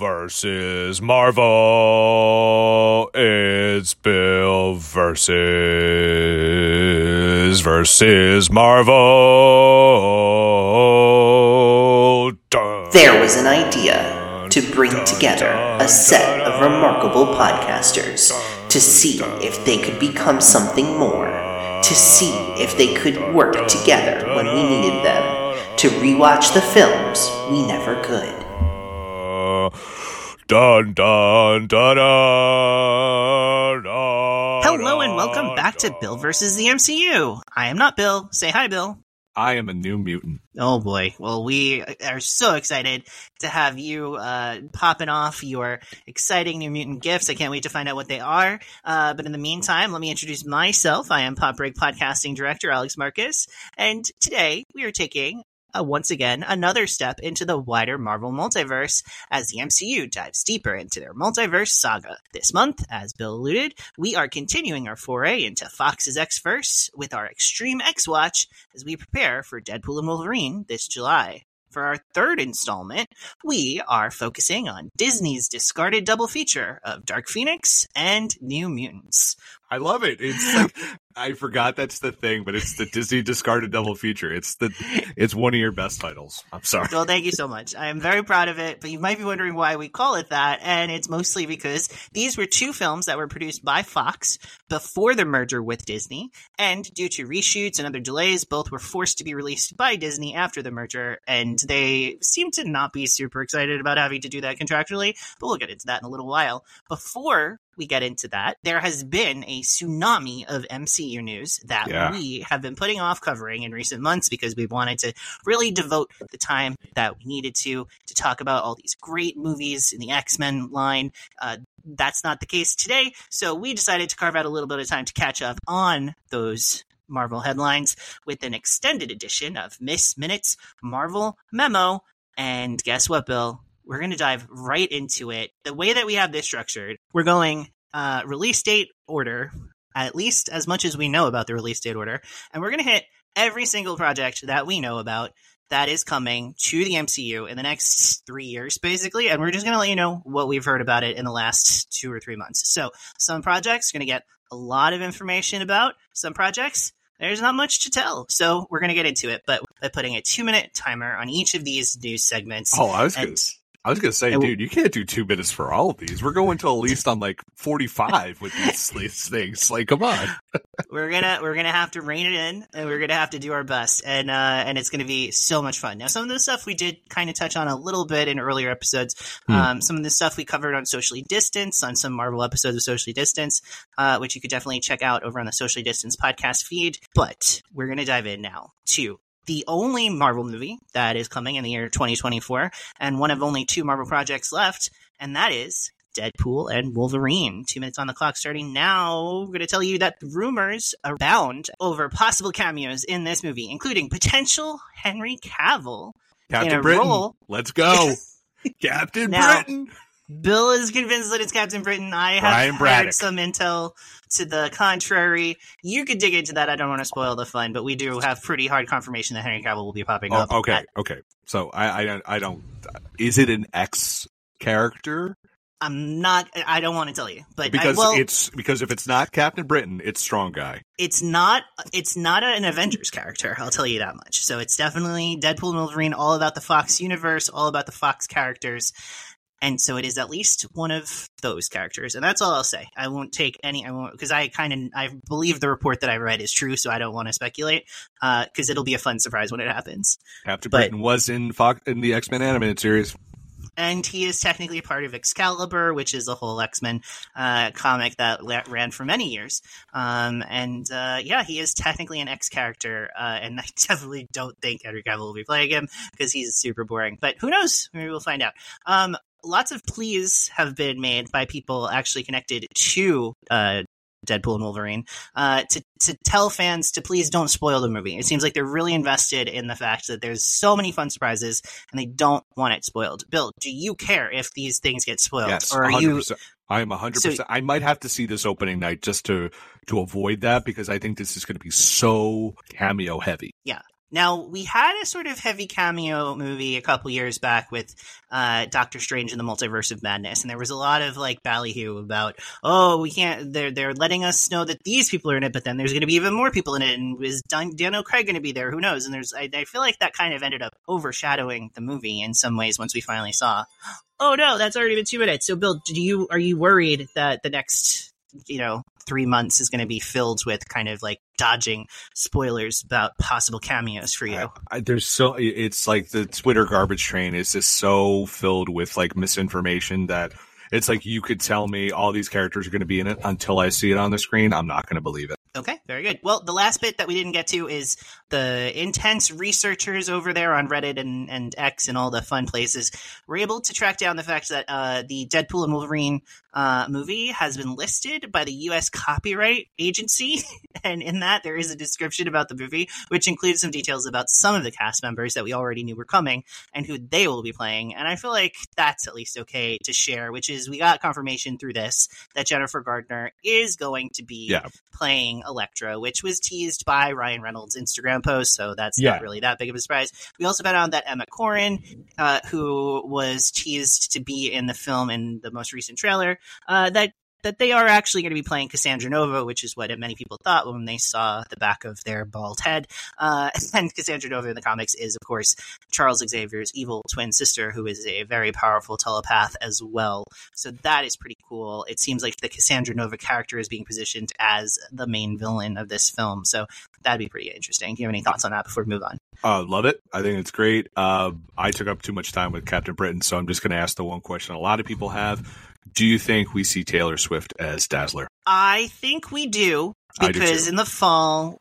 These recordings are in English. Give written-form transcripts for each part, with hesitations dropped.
versus Marvel. It's Bill versus Marvel. There was an idea to bring together a set of remarkable podcasters to see if they could become something more, to see if they could work together when we needed them, to rewatch the films we never could. Dun, dun, dun, dun, dun. Hello and welcome back to Bill versus the MCU. I am not Bill. Say hi, Bill. I am a New Mutant. Oh boy. Well, we are so excited to have you popping off your exciting New Mutant gifts. I can't wait to find out what they are. But in the meantime, let me introduce myself. I am Pop Break Podcasting Director Alex Marcus. And today we are taking once again, another step into the wider Marvel multiverse as the MCU dives deeper into their multiverse saga. This month, as Bill alluded, we are continuing our foray into Fox's X-Verse with our Extreme X-Watch as we prepare for Deadpool and Wolverine this July. For our third installment, we are focusing on Disney's discarded double feature of Dark Phoenix and New Mutants. I love it. It's like, I forgot that's the thing, but it's the Disney discarded double feature. It's one of your best titles. I'm sorry. Well, thank you so much. I am very proud of it, but you might be wondering why we call it that, and it's mostly because these were two films that were produced by Fox before the merger with Disney, and due to reshoots and other delays, both were forced to be released by Disney after the merger, and they seem to not be super excited about having to do that contractually, but we'll get into that in a little while. Before we get into that, there has been a tsunami of MCU news that we have been putting off covering in recent months because we wanted to really devote the time that we needed to talk about all these great movies in the X-Men line. That's not the case today, so we decided to carve out a little bit of time to catch up on those Marvel headlines with an extended edition of Miss Minute's Marvel Memo. And guess what, Bill? We're going to dive right into it. The way that we have this structured, we're going release date order, at least as much as we know about the release date order. And we're going to hit every single project that we know about that is coming to the MCU in the next 3 years, basically. And we're just going to let you know what we've heard about it in the last 2 or 3 months. So some projects are going to get a lot of information about. Some projects, there's not much to tell. So we're going to get into it, but by putting a 2-minute timer on each of these news segments. Oh, I was going to say, dude, you can't do 2 minutes for all of these. We're going to at least on like 45 with these things. Like, come on. We're gonna have to rein it in, and we're gonna have to do our best, and it's gonna be so much fun. Now, some of the stuff we did kind of touch on a little bit in earlier episodes. Some of the stuff we covered on Socially Distance, on some Marvel episodes of Socially Distance, which you could definitely check out over on the Socially Distance podcast feed. But we're gonna dive in now to the only Marvel movie that is coming in the year 2024, and one of only 2 Marvel projects left, and that is Deadpool and Wolverine. 2 minutes on the clock starting now. We're going to tell you that rumors abound over possible cameos in this movie, including potential Henry Cavill Captain in a Britain. role. Let's go. Captain Now, Britain. Bill is convinced that it's Captain Britain. I have heard some intel to the contrary. You could dig into that. I don't want to spoil the fun, but we do have pretty hard confirmation that Henry Cavill will be popping up. Okay. So I don't. Is it an X character? I don't want to tell you, but because if it's not Captain Britain, it's Strong Guy. It's not an Avengers character. I'll tell you that much. So it's definitely Deadpool and Wolverine, all about the Fox universe, all about the Fox characters. And so it is at least one of those characters. And that's all I'll say. I won't because I believe the report that I read is true. So I don't want to speculate, because it'll be a fun surprise when it happens. Captain Britain was in the X-Men animated series. And he is technically a part of Excalibur, which is a whole X-Men comic that ran for many years. He is technically an X character, and I definitely don't think Henry Cavill will be playing him because he's super boring. But who knows? Maybe we'll find out. Lots of pleas have been made by people actually connected to Deadpool and Wolverine to tell fans to please don't spoil the movie. It seems like they're really invested in the fact that there's so many fun surprises and they don't want it spoiled. Bill, do you care if these things get spoiled? Yes, or 100%. I am 100%. I might have to see this opening night just to avoid that, because I think this is going to be so cameo heavy. Yeah. Now, we had a sort of heavy cameo movie a couple years back with Doctor Strange and the Multiverse of Madness, and there was a lot of like ballyhoo about, oh, we can't. They're letting us know that these people are in it, but then there's going to be even more people in it, and is Daniel Craig going to be there? Who knows? And I feel like that kind of ended up overshadowing the movie in some ways once we finally saw. Oh no, that's already been 2 minutes. So, Bill, are you worried that the next 3 months is going to be filled with kind of like dodging spoilers about possible cameos for you? It's like the Twitter garbage train is just so filled with like misinformation that it's like you could tell me all these characters are going to be in it until I see it on the screen. I'm not going to believe it. Okay, very good. Well, the last bit that we didn't get to is the intense researchers over there on Reddit and X and all the fun places were able to track down the fact that the Deadpool and Wolverine movie has been listed by the U.S. Copyright Agency. And in that, there is a description about the movie, which includes some details about some of the cast members that we already knew were coming and who they will be playing. And I feel like that's at least okay to share, which is we got confirmation through this that Jennifer Gardner is going to be playing Elektra, which was teased by Ryan Reynolds' Instagram post, so that's not really that big of a surprise. We also found out that Emma Corrin, who was teased to be in the film in the most recent trailer, that they are actually going to be playing Cassandra Nova, which is what many people thought when they saw the back of their bald head. And Cassandra Nova in the comics is, of course, Charles Xavier's evil twin sister, who is a very powerful telepath as well. So that is pretty cool. It seems like the Cassandra Nova character is being positioned as the main villain of this film. So that'd be pretty interesting. Do you have any thoughts on that before we move on? Love it. I think it's great. I took up too much time with Captain Britain, so I'm just going to ask the one question a lot of people have. Do you think we see Taylor Swift as Dazzler? I think we do. Because in the fall,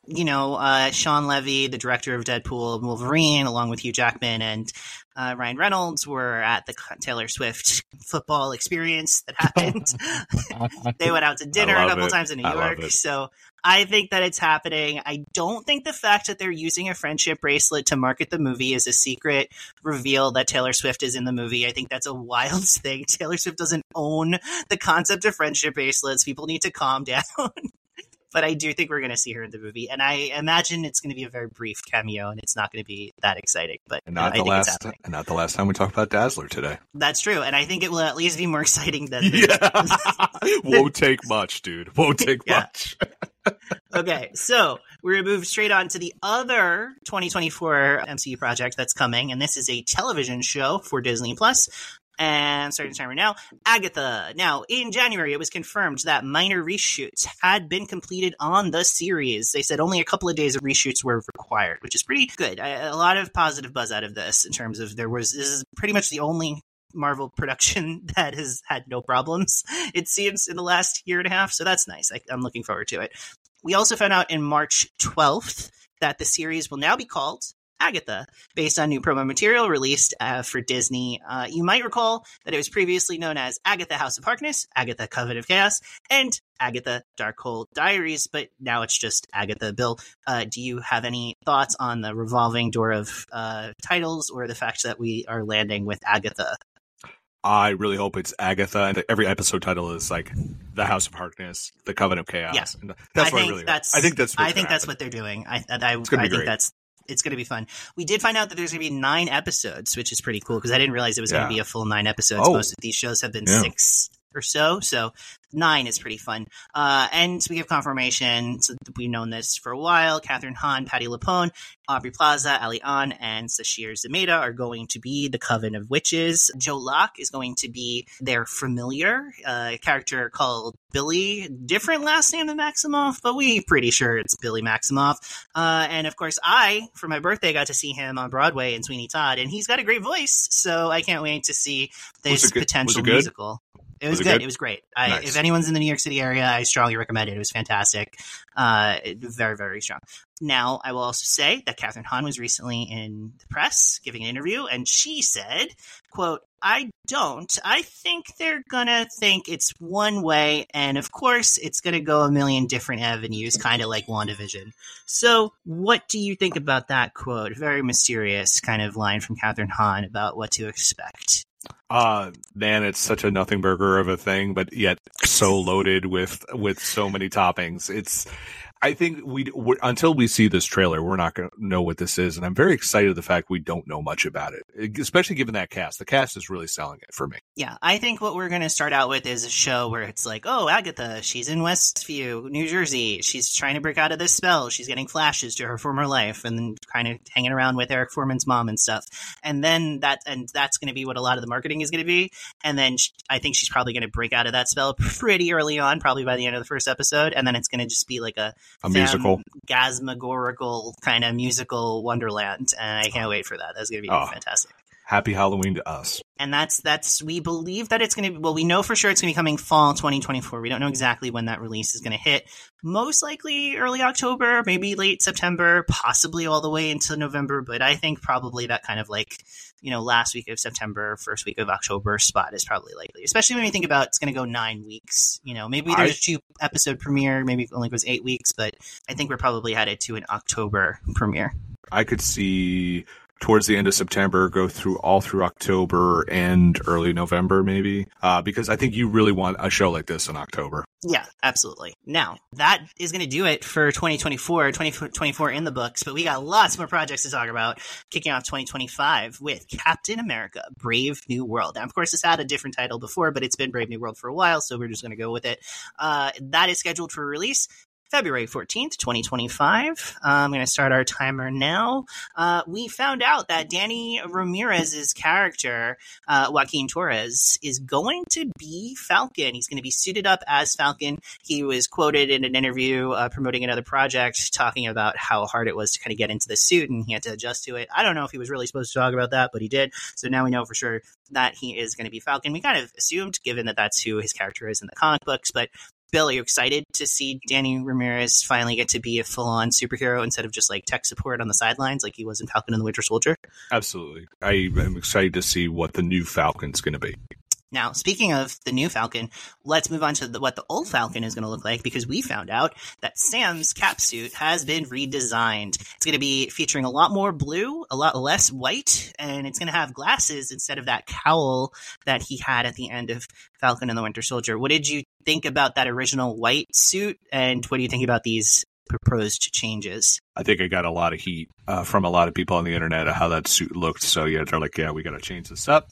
Sean Levy, the director of Deadpool and Wolverine, along with Hugh Jackman and Ryan Reynolds, were at the Taylor Swift football experience that happened. They went out to dinner a couple times in New York. So I think that it's happening. I don't think the fact that they're using a friendship bracelet to market the movie is a secret reveal that Taylor Swift is in the movie. I think that's a wild thing. Taylor Swift doesn't own the concept of friendship bracelets. People need to calm down. But I do think we're going to see her in the movie. And I imagine it's going to be a very brief cameo, and it's not going to be that exciting. But I think it's happening. And not the last time we talked about Dazzler today. That's true. And I think it will at least be more exciting than... Won't take much, dude. Won't take much. Okay, so we're going to move straight on to the other 2024 MCU project that's coming. And this is a television show for Disney+. And starting the timer now, Agatha. Now, in January, it was confirmed that minor reshoots had been completed on the series. They said only a couple of days of reshoots were required, which is pretty good. A lot of positive buzz out of this in terms of this is pretty much the only Marvel production that has had no problems, it seems, in the last year and a half. So that's nice. I'm looking forward to it. We also found out in March 12th that the series will now be called Agatha, based on new promo material released for Disney. You might recall that it was previously known as Agatha House of Harkness, Agatha Coven of Chaos, and Agatha Darkhold Diaries, but now it's just Agatha. Bill, do you have any thoughts on the revolving door of titles or the fact that we are landing with Agatha? I really hope it's Agatha, and every episode title is like the House of Harkness, the Coven of Chaos. Yes, and that's what I really hope. I think that's what they're doing. I think it's going to be fun. We did find out that there's going to be 9 episodes, which is pretty cool because I didn't realize it was going to be a full 9 episodes. Most of these shows have been 6 or so 9 is pretty fun. And we have confirmation, so we've known this for a while. Catherine Hahn, Patti LuPone, Aubrey Plaza, Ali An, and Sashir Zameda are going to be the Coven of Witches. Joe Locke is going to be their familiar, a character called Billy. Different last name than Maximoff, but we're pretty sure it's Billy Maximoff. And of course, for my birthday, got to see him on Broadway in Sweeney Todd, and he's got a great voice, so I can't wait to see this potential musical. It was good. It was great. Nice. If anyone's in the New York City area, I strongly recommend it. It was fantastic. Very, very strong. Now, I will also say that Catherine Hahn was recently in the press giving an interview, and she said, quote, I think they're going to think it's one way, and of course, it's going to go a million different avenues, kind of like WandaVision. So, what do you think about that quote? Very mysterious kind of line from Catherine Hahn about what to expect. Man, it's such a nothing burger of a thing, but yet so loaded with so many toppings. I think until we see this trailer, we're not going to know what this is. And I'm very excited the fact we don't know much about it, especially given that cast. The cast is really selling it for me. Yeah, I think what we're going to start out with is a show where it's like, oh, Agatha, she's in Westview, New Jersey. She's trying to break out of this spell. She's getting flashes to her former life and then kind of hanging around with Eric Foreman's mom and stuff. And then that's going to be what a lot of the marketing is going to be. And then I think she's probably going to break out of that spell pretty early on, probably by the end of the first episode. And then it's going to just be like a musical, phantasmagorical kind of musical wonderland. And I can't wait for that. That's going to be fantastic. Happy Halloween to us. And that's we believe that it's going to, well, we know for sure it's going to be coming fall 2024. We don't know exactly when that release is going to hit. Most likely early October, maybe late September, possibly all the way into November. But I think probably that kind of like, last week of September, first week of October spot is probably likely, especially when you think about it's going to go 9 weeks. Maybe there's a 2-episode premiere, maybe it only goes 8 weeks, but I think we're probably headed to an October premiere. I could see towards the end of September, go through October and early November, maybe, because I think you really want a show like this in October. Yeah, absolutely. Now, that is going to do it for 2024 in the books, but we got lots more projects to talk about, kicking off 2025 with Captain America, Brave New World. Now, of course, this had a different title before, but it's been Brave New World for a while, so we're just going to go with it. That is scheduled for release February 14th, 2025. I'm going to start our timer now. We found out that Danny Ramirez's character, Joaquin Torres, is going to be Falcon. He's going to be suited up as Falcon. He was quoted in an interview promoting another project, talking about how hard it was to kind of get into the suit and he had to adjust to it. I don't know if he was really supposed to talk about that, but he did. So now we know for sure that he is going to be Falcon. We kind of assumed, given that that's who his character is in the comic books, but Bill, are you excited to see Danny Ramirez finally get to be a full-on superhero instead of just like tech support on the sidelines like he was in Falcon and the Winter Soldier? Absolutely. I am excited to see what the new Falcon's going to be. Now, speaking of the new Falcon, let's move on to what the old Falcon is going to look like, because we found out that Sam's cap suit has been redesigned. It's going to be featuring a lot more blue, a lot less white, and it's going to have glasses instead of that cowl that he had at the end of Falcon and the Winter Soldier. What did you think about that original white suit, and what do you think about these proposed changes? I think I got a lot of heat from a lot of people on the internet of how that suit looked. So yeah, they're like, yeah, we got to change this up.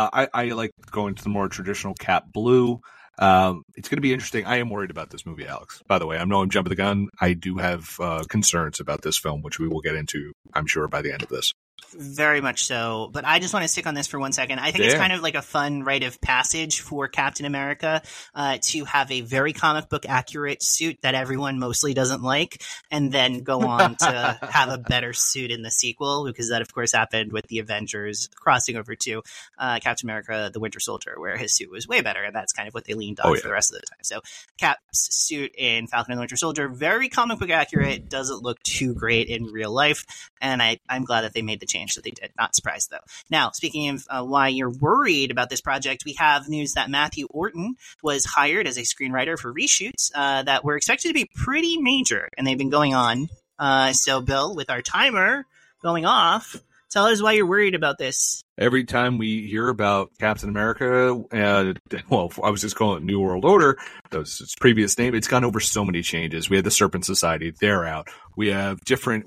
I like going to the more traditional cap blue. It's going to be interesting. I am worried about this movie, Alex. By the way, I know I'm jumping the gun. I do have concerns about this film, which we will get into, I'm sure, by the end of this. Very much so. But I just want to stick on this for 1 second. I think it's kind of like a fun rite of passage for Captain America to have a very comic book accurate suit that everyone mostly doesn't like, and then go on to have a better suit in the sequel, because that, of course, happened with the Avengers crossing over to Captain America, the Winter Soldier, where his suit was way better, and that's kind of what they leaned on for the rest of the time. So Cap's suit in Falcon and the Winter Soldier, very comic book accurate, doesn't look too great in real life, and I'm glad that they made the change that they did. Not surprised, though. Now, speaking of why you're worried about this project, we have news that Matthew Orton was hired as a screenwriter for reshoots that were expected to be pretty major, and they've been going on. So, Bill, with our timer going off, tell us why you're worried about this. Every time we hear about Captain America, well, I was just calling it New World Order, that was its previous name. It's gone over so many changes. We had the Serpent Society, they're out. We have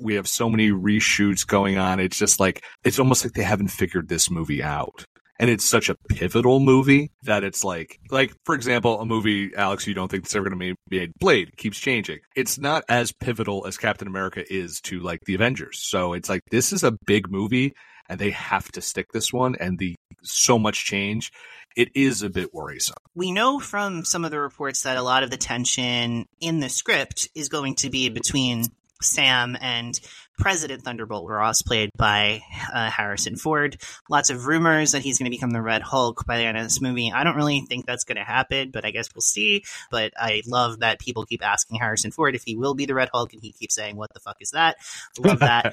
so many reshoots going on. It's just like, it's almost like they haven't figured this movie out. And it's such a pivotal movie that it's like, for example, a movie, Alex, you don't think it's ever going to be made, Blade, keeps changing. It's not as pivotal as Captain America is to like the Avengers. So it's like, this is a big movie and they have to stick this one, and so much change. It is a bit worrisome. We know from some of the reports that a lot of the tension in the script is going to be between Sam and President Thunderbolt Ross, played by Harrison Ford. Lots of rumors that he's going to become the Red Hulk by the end of this movie. I don't really think that's going to happen, but I guess we'll see. But I love that people keep asking Harrison Ford if he will be the Red Hulk, and he keeps saying, what the fuck is that? Love that.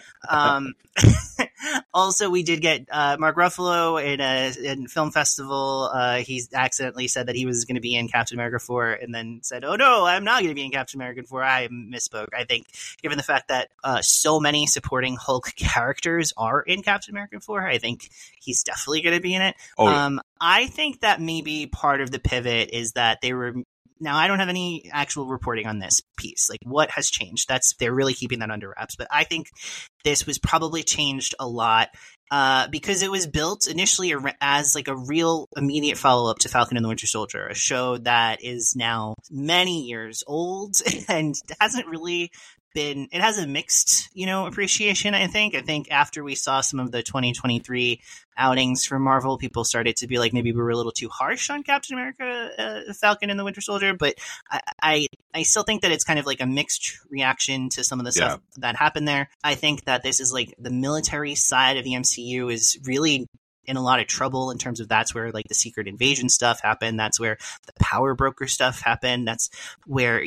Also, we did get Mark Ruffalo in Film Festival. He's accidentally said that he was going to be in Captain America 4 and then said, oh no, I'm not going to be in Captain America 4. I misspoke. I think given the fact that so many supporting Hulk characters are in Captain America 4, I think he's definitely going to be in it. I think that maybe part of the pivot is that they were Now, I don't have any actual reporting on this piece. Like, what has changed? They're really keeping that under wraps. But I think this was probably changed a lot because it was built initially as like a real immediate follow-up to Falcon and the Winter Soldier, a show that is now many years old and hasn't really been, it has a mixed, appreciation, I think. I think after we saw some of the 2023 outings from Marvel, people started to be like, maybe we were a little too harsh on Captain America, Falcon and the Winter Soldier, but I still think that it's kind of like a mixed reaction to some of the stuff that happened there. I think that this is like the military side of the MCU is really in a lot of trouble in terms of that's where like the Secret Invasion stuff happened. That's where the Power Broker stuff happened. That's where,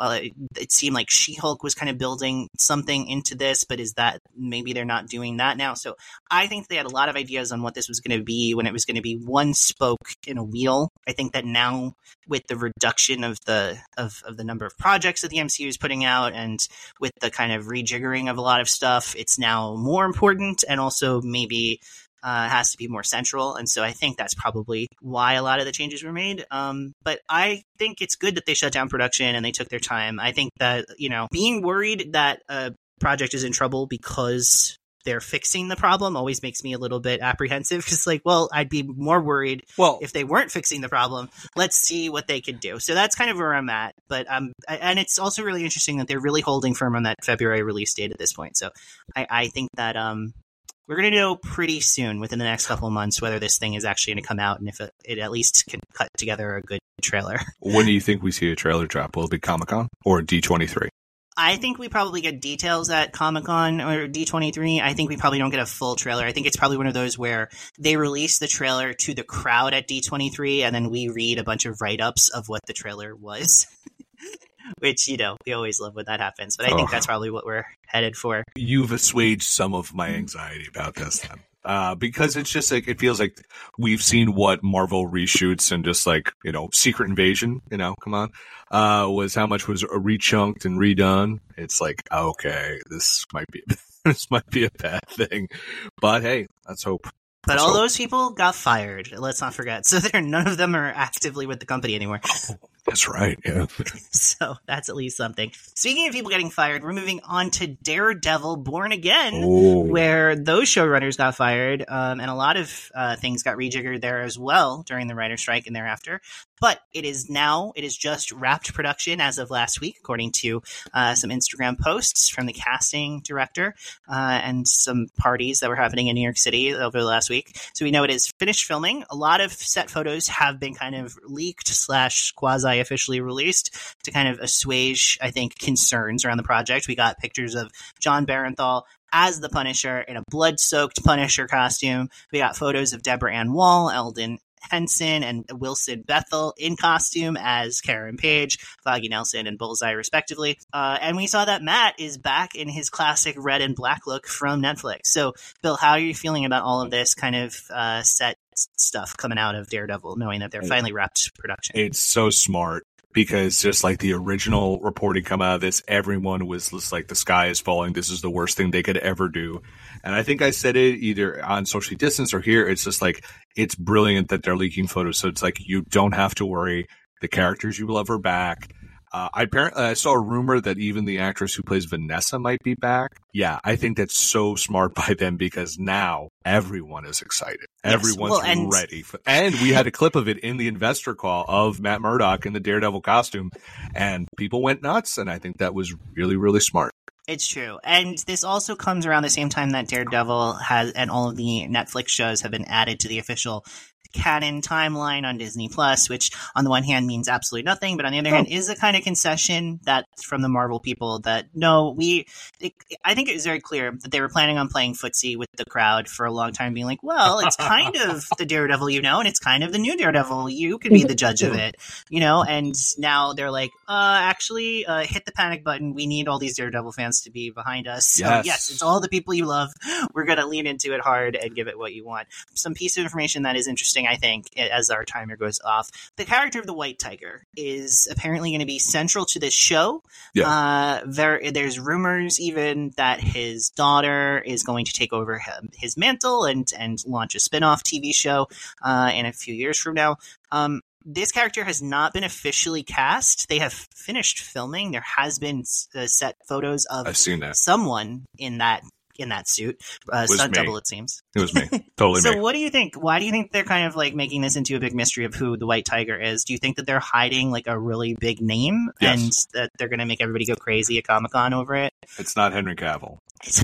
it seemed like She-Hulk was kind of building something into this, but is that maybe they're not doing that now? So I think they had a lot of ideas on what this was going to be when it was going to be one spoke in a wheel. I think that now with the reduction of the number of projects that the MCU is putting out and with the kind of rejiggering of a lot of stuff, it's now more important and also maybe has to be more central. And so I think that's probably why a lot of the changes were made. But I think it's good that they shut down production and they took their time. I think that, being worried that a project is in trouble because they're fixing the problem always makes me a little bit apprehensive because I'd be more worried if they weren't fixing the problem. Let's see what they could do. So that's kind of where I'm at. But and it's also really interesting that they're really holding firm on that February release date at this point. So I think that we're going to know pretty soon within the next couple of months whether this thing is actually going to come out and if it at least can cut together a good trailer. When do you think we see a trailer drop? Will it be Comic-Con or D23? I think we probably get details at Comic-Con or D23. I think we probably don't get a full trailer. I think it's probably one of those where they release the trailer to the crowd at D23 and then we read a bunch of write-ups of what the trailer was. Which, we always love when that happens. But I think that's probably what we're headed for. You've assuaged some of my anxiety about this then. Because it's just like, it feels like we've seen what Marvel reshoots and just like, Secret Invasion, come on, was how much was rechunked and redone. It's like, okay, this might be a bad thing. But hey, let's hope. But all those people got fired. Let's not forget. So none of them are actively with the company anymore. Oh, that's right. Yeah. So that's at least something. Speaking of people getting fired, we're moving on to Daredevil Born Again, where those showrunners got fired. And a lot of things got rejiggered there as well during the writer's strike and thereafter. But it is just wrapped production as of last week, according to some Instagram posts from the casting director and some parties that were happening in New York City over the last week. So we know it is finished filming. A lot of set photos have been kind of leaked / quasi-officially released to kind of assuage, I think, concerns around the project. We got pictures of John Barenthal as the Punisher in a blood-soaked Punisher costume. We got photos of Deborah Ann Wall, Eldon Henson, and Wilson Bethel in costume as Karen Page, Foggy Nelson, and Bullseye, respectively. And we saw that Matt is back in his classic red and black look from Netflix. So, Bill, how are you feeling about all of this kind of set stuff coming out of Daredevil, knowing that they're finally wrapped production? It's so smart. Because just like the original reporting come out of this, everyone was just like, the sky is falling. This is the worst thing they could ever do. And I think I said it either on Socially Distance or here. It's just like, it's brilliant that they're leaking photos. So it's like, you don't have to worry. The characters you love are back. I saw a rumor that even the actress who plays Vanessa might be back. Yeah, I think that's so smart by them because now everyone is excited. Yes, everyone's ready. And we had a clip of it in the investor call of Matt Murdock in the Daredevil costume, and people went nuts, and I think that was really, really smart. It's true. And this also comes around the same time that Daredevil has, and all of the Netflix shows have been added to the official canon timeline on Disney Plus, which on the one hand means absolutely nothing, but on the other hand is a kind of concession that from the Marvel people that I think it was very clear that they were planning on playing footsie with the crowd for a long time, being like, well, it's kind of the Daredevil, and it's kind of the new Daredevil. You could be the judge of it, and now they're like, actually, hit the panic button. We need all these Daredevil fans to be behind us. So yes, it's all the people you love. We're going to lean into it hard and give it what you want. Some piece of information that is interesting, I think, as our timer goes off. The character of the White Tiger is apparently going to be central to this show. Yeah. There's rumors even that his daughter is going to take over his mantle and launch a spin-off TV show in a few years from now. this character has not been officially cast. They have finished filming. There has been set photos of I've seen that. someone in that suit. Stunt me. double, it seems. It was me. Totally So me. what do you think? Why do you think they're kind of like making this into a big mystery of who the White Tiger is? Do you think that they're hiding like a really big name Yes. and that they're going to make everybody go crazy at Comic-Con over it? It's not Henry Cavill.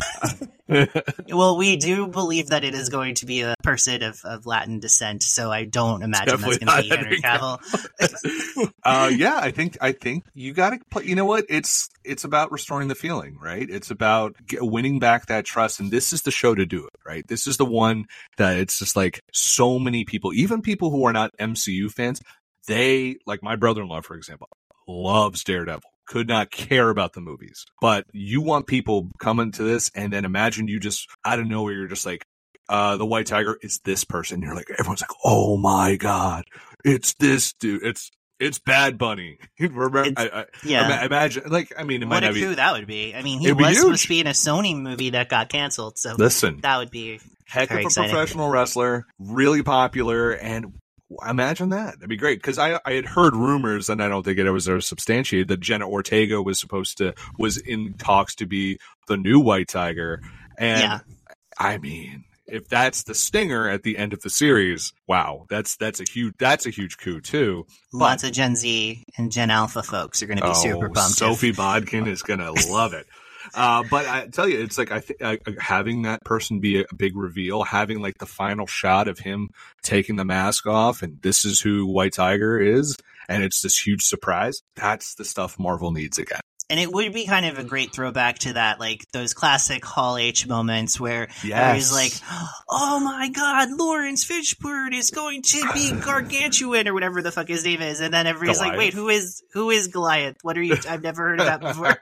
Well, we do believe that it is going to be a person of Latin descent, so I don't imagine that's going to be Henry Cavill. Yeah, I think you got to play. You know what? It's about restoring the feeling, right? It's about winning back that trust, and this is the show to do it, right? This is the one that it's just like so many people, even people who are not MCU fans, they like my brother-in-law, for example, loves Daredevil. Could not care about the movies, but you want people coming to this, and then imagine you just out of nowhere, you're just like, the White Tiger is this person. You're like, everyone's like, oh my god, it's this dude. It's Bad Bunny. Remember? Yeah. Imagine, like, I mean, it What might a not be. coup that would be. I mean, he It'd be was supposed huge. to be in a Sony movie that got canceled, so Listen, that would be heck of very a exciting. professional wrestler, really popular, and imagine that. That'd be great. Because I had heard rumors, and I don't think it was substantiated, that Jenna Ortega was in talks to be the new White Tiger. And Yeah. I mean, if that's the stinger at the end of the series, wow, that's a huge coup too. Lots of Gen Z and Gen Alpha folks are going to be super pumped. Sophie Bodkin is gonna love it. But I tell you, it's like having that person be a big reveal, having like the final shot of him taking the mask off, and this is who White Tiger is, and it's this huge surprise. That's the stuff Marvel needs again. And it would be kind of a great throwback to that, like those classic Hall H moments where Yes. he's like, oh my god, Lawrence Fishburne is going to be Gargantuan or whatever the fuck his name is. And then everybody's like, wait, who is Goliath? What are you? I've never heard of that before.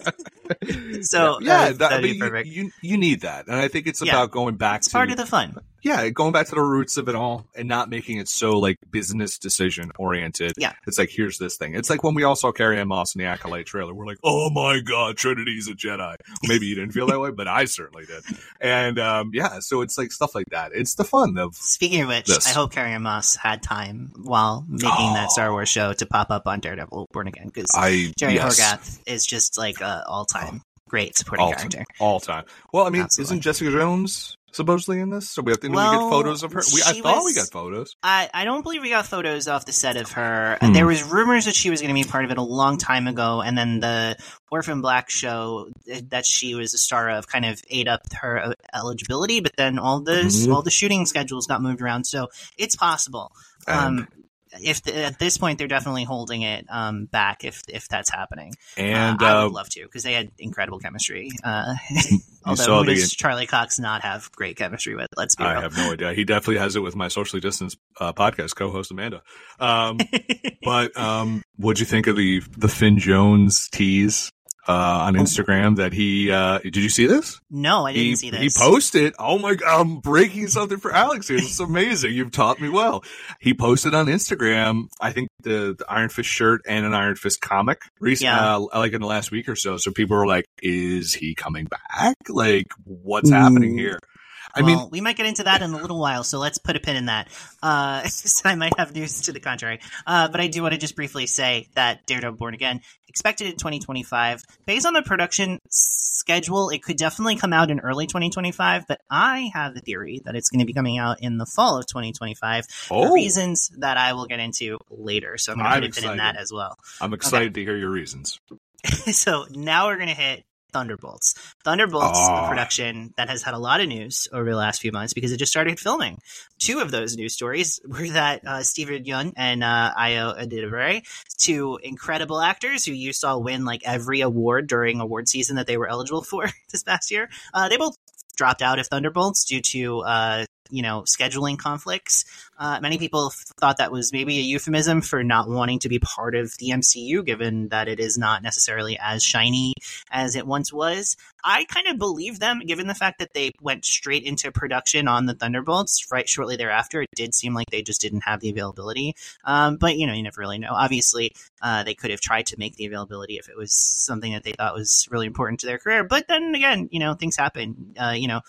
So that'd be perfect. You need that, and I think it's about going back It's to part of the fun. Yeah, going back to the roots of it all and not making it so like business decision oriented. Yeah. It's like, here's this thing. It's like when we all saw Carrie Ann Moss in the Acolyte trailer. We're like, oh my God, Trinity's a Jedi. Maybe you didn't feel that way, but I certainly did. And so it's like stuff like that. It's the fun of. Speaking of which, this. I hope Carrie Ann Moss had time while making that Star Wars show to pop up on Daredevil Born Again, because Jerry Horvath is just like an all-time great supporting character. All time. Well, I mean, Absolutely. isn't Jessica Jones supposedly in this? So we get photos of her. I thought we got photos. I don't believe we got photos off the set of her. Hmm. There was rumors that she was going to be part of it a long time ago, and then the Orphan Black show that she was a star of kind of ate up her eligibility. But then all the shooting schedules got moved around, so it's possible. At this point, they're definitely holding it back if that's happening. And I would love to, because they had incredible chemistry. Although who does Charlie Cox not have great chemistry with? Let's be real. I have no idea. He definitely has it with my socially distanced podcast co-host Amanda. But what'd you think of the Finn Jones tease on Instagram that he did you see this? No, I didn't see this. He posted, oh my God, I'm breaking something for Alex here. It's amazing. You've taught me well. He posted on Instagram, I think the Iron Fist shirt and an Iron Fist comic recently, like in the last week or so. So people were like, is he coming back? Like, what's happening here? I mean, we might get into that in a little while, so let's put a pin in that. I might have news to the contrary. But I do want to just briefly say that Daredevil Born Again, expected in 2025. Based on the production schedule, it could definitely come out in early 2025, but I have the theory that it's going to be coming out in the fall of 2025 for reasons that I will get into later. So I'm going to put a pin in that as well. I'm excited to hear your reasons. So now we're going to hit Thunderbolts. A production that has had a lot of news over the last few months because it just started filming. Two of those news stories were that Steven Yeun and Ayo Edebiri, two incredible actors who you saw win like every award during award season that they were eligible for this past year. They both dropped out of Thunderbolts due to scheduling conflicts. Many people thought that was maybe a euphemism for not wanting to be part of the MCU, given that it is not necessarily as shiny as it once was. I kind of believe them, given the fact that they went straight into production on the Thunderbolts right shortly thereafter. It did seem like they just didn't have the availability. But, you never really know. Obviously, they could have tried to make the availability if it was something that they thought was really important to their career. But then again, things happen.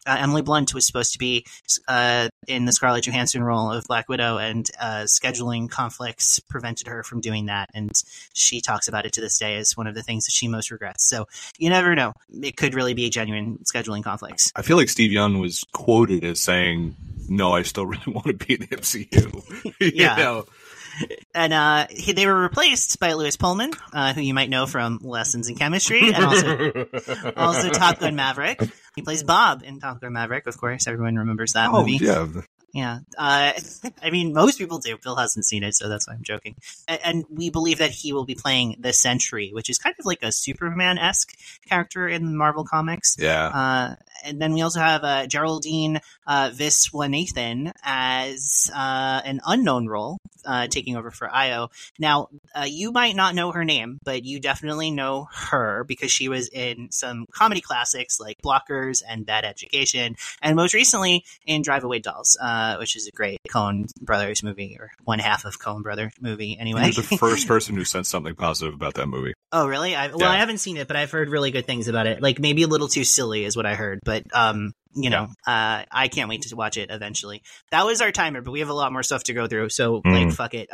Emily Blunt was supposed to be in the Scarlett Johansson role of Black Widow, and scheduling conflicts prevented her from doing that. And she talks about it to this day as one of the things that she most regrets. So you never know. It could really be genuine scheduling conflicts. I feel like Steve Yeun was quoted as saying, "No, I still really want to be in the MCU." Yeah. know? And they were replaced by Lewis Pullman, who you might know from Lessons in Chemistry, and also Top Gun Maverick. He plays Bob in Top Gun Maverick, of course. Everyone remembers that movie. Yeah. Yeah. I mean, most people do. Bill hasn't seen it, so that's why I'm joking. And we believe that he will be playing the Sentry, which is kind of like a Superman-esque character in the Marvel comics. Yeah. And then we also have Geraldine Viswanathan as an unknown role, taking over for Io. Now, you might not know her name, but you definitely know her because she was in some comedy classics like Blockers and Bad Education, and most recently in Drive Away Dolls, which is a great Coen Brothers movie, or one half of Coen Brothers movie anyway. You're the first person who said something positive about that movie. Oh, really? I haven't seen it, but I've heard really good things about it. Like, maybe a little too silly is what I heard, but I can't wait to watch it eventually. That was our timer, but we have a lot more stuff to go through, so fuck it.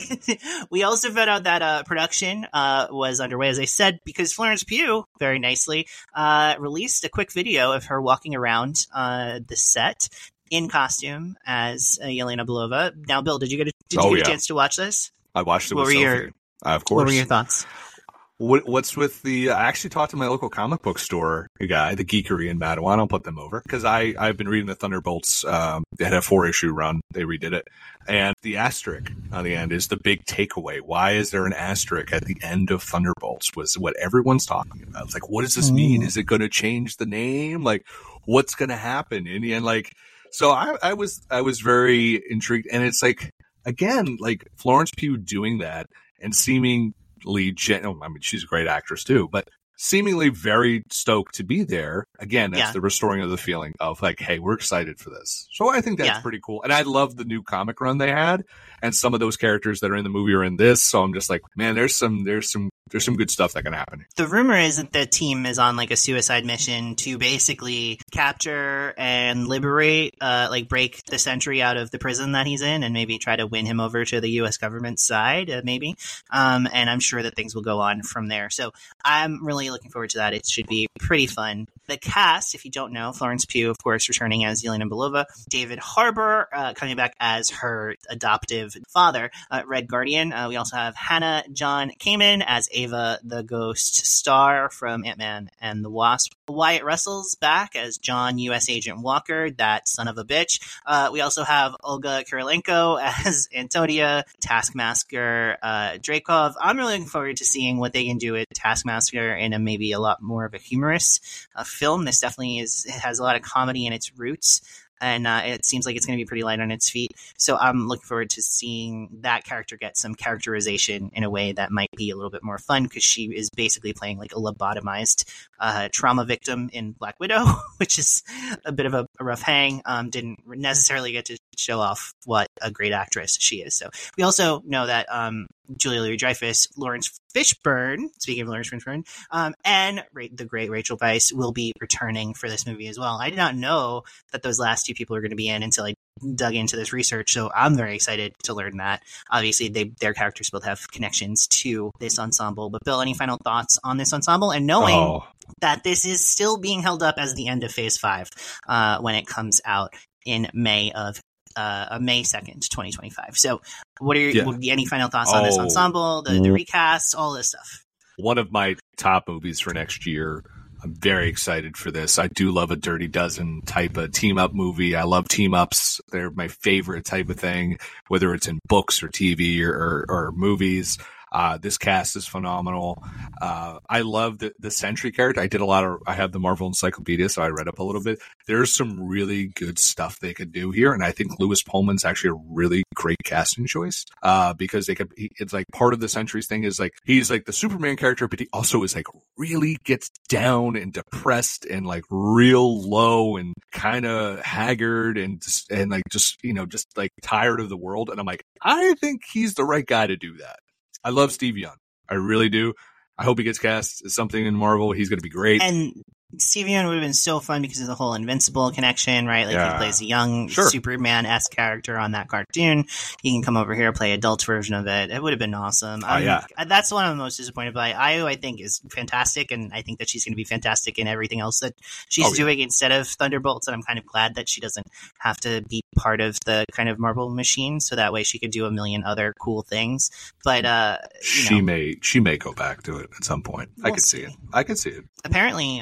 We also found out that production was underway, as I said, because Florence Pugh very nicely released a quick video of her walking around the set in costume as Yelena Belova. Now, Bill, did you get a chance to watch this? I watched it with Sophie. Of course. What were your thoughts? What's with the? I actually talked to my local comic book store guy, the Geekery in Matawan. I'll put them over because I've been reading the Thunderbolts. They had a 4-issue run. They redid it, and the asterisk on the end is the big takeaway. Why is there an asterisk at the end of Thunderbolts? Was what everyone's talking about. It's like, what does this mean? Is it going to change the name? Like, what's going to happen in the end? Like, so I was very intrigued, and it's like, again, like Florence Pugh doing that and seemingly I mean, she's a great actress too, but seemingly very stoked to be there. Again, that's the restoring of the feeling of like, hey, we're excited for this. So I think that's pretty cool. And I love the new comic run they had, and some of those characters that are in the movie are in this. So I'm just like, man, there's some good stuff that can happen. The rumor is that the team is on like a suicide mission to basically capture and liberate, break the Sentry out of the prison that he's in, and maybe try to win him over to the U.S. government side, maybe. And I'm sure that things will go on from there. So I'm really looking forward to that. It should be pretty fun. The cast, if you don't know, Florence Pugh, of course, returning as Yelena Belova, David Harbour coming back as her adoptive father, Red Guardian. We also have Hannah John Kamen as Ava the Ghost Star from Ant-Man and the Wasp. Wyatt Russell's back as John U.S. Agent Walker, that son of a bitch. We also have Olga Kurylenko as Antonia, Taskmaster Dreykov. I'm really looking forward to seeing what they can do with Taskmaster in maybe a lot more of a humorous film. This definitely has a lot of comedy in its roots, and it seems like it's going to be pretty light on its feet. So I'm looking forward to seeing that character get some characterization in a way that might be a little bit more fun, because she is basically playing like a lobotomized trauma victim in Black Widow, which is a bit of a rough hang. Didn't necessarily get to show off what a great actress she is. So we also know that Julia Louis-Dreyfus, Lawrence Fishburne, speaking of Lawrence Fishburne, and the great Rachel Weisz will be returning for this movie as well. I did not know that those last two people are going to be in until I dug into this research, so I'm very excited to learn that. Obviously, their characters both have connections to this ensemble. But Bill, any final thoughts on this ensemble? And knowing that this is still being held up as the end of Phase 5 when it comes out in May 2nd, 2025. So what are any final thoughts on this ensemble, the recast, all this stuff? One of my top movies for next year. I'm very excited for this. I do love a Dirty Dozen type of team-up movie. I love team-ups. They're my favorite type of thing, whether it's in books or TV or movies. This cast is phenomenal. I love the Sentry character. I have the Marvel Encyclopedia, so I read up a little bit. There's some really good stuff they could do here, and I think Lewis Pullman's actually a really great casting choice, because it's like part of the Sentry's thing is like, he's like the Superman character, but he also is like really gets down and depressed and like real low and kind of haggard and just tired of the world. And I'm like, I think he's the right guy to do that. I love Steve Yeun. I really do. I hope he gets cast as something in Marvel. He's going to be great. And Stevie Yeun would have been so fun because of the whole Invincible connection, right? Like he plays a young Superman-esque character on that cartoon. He can come over here, play adult version of it. It would have been awesome. That's one I'm most disappointed by. Io, I think, is fantastic, and I think that she's going to be fantastic in everything else that she's doing instead of Thunderbolts, and I'm kind of glad that she doesn't have to be part of the kind of Marvel machine, so that way she could do a million other cool things. But she may go back to it at some point. I could see it. Apparently,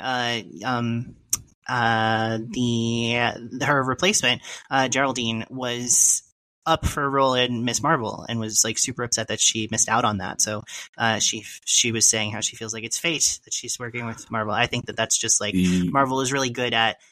her replacement, Geraldine, was up for a role in Miss Marvel and was like super upset that she missed out on that. So she was saying how she feels like it's fate that she's working with Marvel. I think that that's just like Marvel is really good at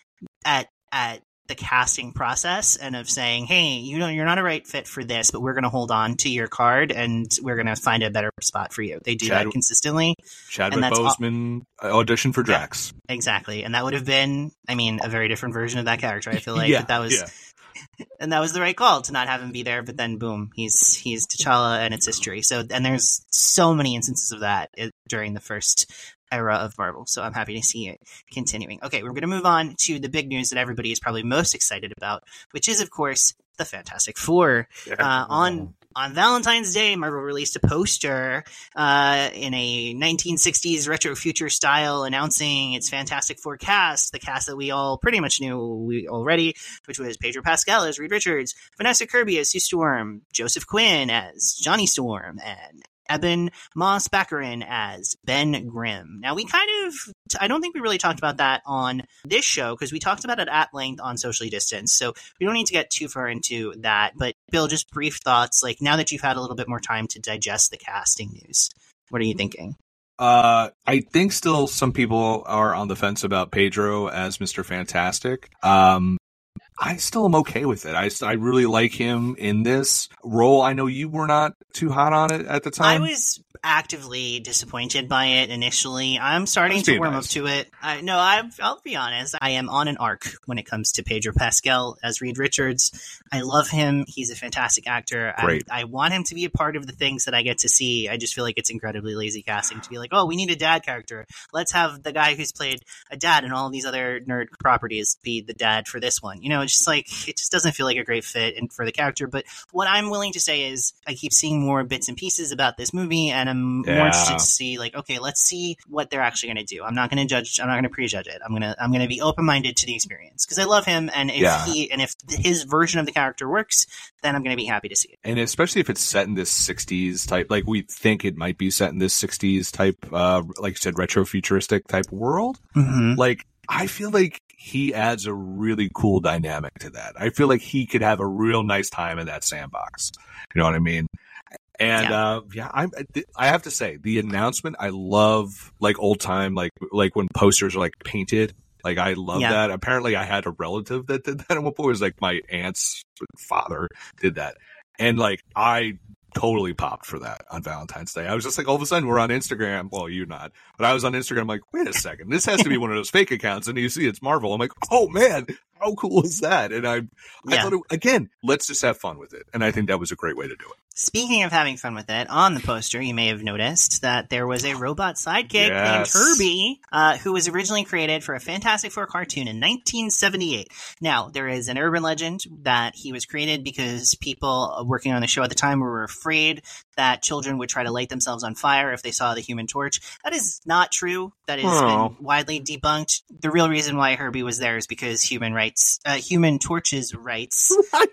the casting process and of saying, hey, you're not a right fit for this, but we're going to hold on to your card and we're going to find a better spot for you. They do that consistently. Chadwick Boseman auditioned for Drax. Yeah, exactly. And that would have been, a very different version of that character. I feel like that was, and that was the right call to not have him be there. But then boom, he's T'Challa and it's history. So, and there's so many instances of that during the first era of Marvel, so I'm happy to see it continuing. Okay, we're going to move on to the big news that everybody is probably most excited about, which is, of course, the Fantastic Four. On Valentine's Day, Marvel released a poster in a 1960s retro future style announcing its Fantastic Four cast, the cast that we all pretty much knew already, which was Pedro Pascal as Reed Richards, Vanessa Kirby as Sue Storm, Joseph Quinn as Johnny Storm, and Eben Moss-Baccarin as Ben Grimm. Now, I don't think we really talked about that on this show because we talked about it at length on Socially Distanced, so we don't need to get too far into that. But Bill, just brief thoughts, like now that you've had a little bit more time to digest the casting news, what are you thinking? I think still some people are on the fence about Pedro as Mr. Fantastic. I still am okay with it. I really like him in this role. I know you were not too hot on it at the time. I was actively disappointed by it initially. I'm starting to warm up to it. I'll be honest. I am on an arc when it comes to Pedro Pascal as Reed Richards. I love him. He's a fantastic actor. Great. I want him to be a part of the things that I get to see. I just feel like it's incredibly lazy casting to be like, oh, we need a dad character. Let's have the guy who's played a dad in all of these other nerd properties be the dad for this one. Just like, it just doesn't feel like a great fit for the character. But what I'm willing to say is I keep seeing more bits and pieces about this movie, and I'm more interested to see, like, okay, let's see what they're actually going to do. I'm not going to judge. I'm not going to prejudge it. I'm going to be open-minded to the experience because I love him, and if his version of the character works, then I'm going to be happy to see it. And especially if it's set in this 60s type, like we think it might be set in this 60s type, like you said, retro futuristic type world. Mm-hmm. Like, I feel like he adds a really cool dynamic to that. I feel like he could have a real nice time in that sandbox. You know what I mean? And I have to say, the announcement, I love like old time, like when posters are like painted. Like I love that. Apparently, I had a relative that did that at one point. It was like my aunt's father did that, and like I totally popped for that on Valentine's Day. I was just like, all of a sudden we're on Instagram. Well, you not, but I was on Instagram. I'm like, wait a second, this has to be one of those fake accounts. And you see it's Marvel. I'm like, oh man, how cool is that? And I thought, again, let's just have fun with it. And I think that was a great way to do it. Speaking of having fun with it, on the poster, you may have noticed that there was a robot sidekick named Herbie, who was originally created for a Fantastic Four cartoon in 1978. Now, there is an urban legend that he was created because people working on the show at the time were afraid that children would try to light themselves on fire if they saw the Human Torch. That is not true. That has been widely debunked. The real reason why Herbie was there is because Human Torch's rights.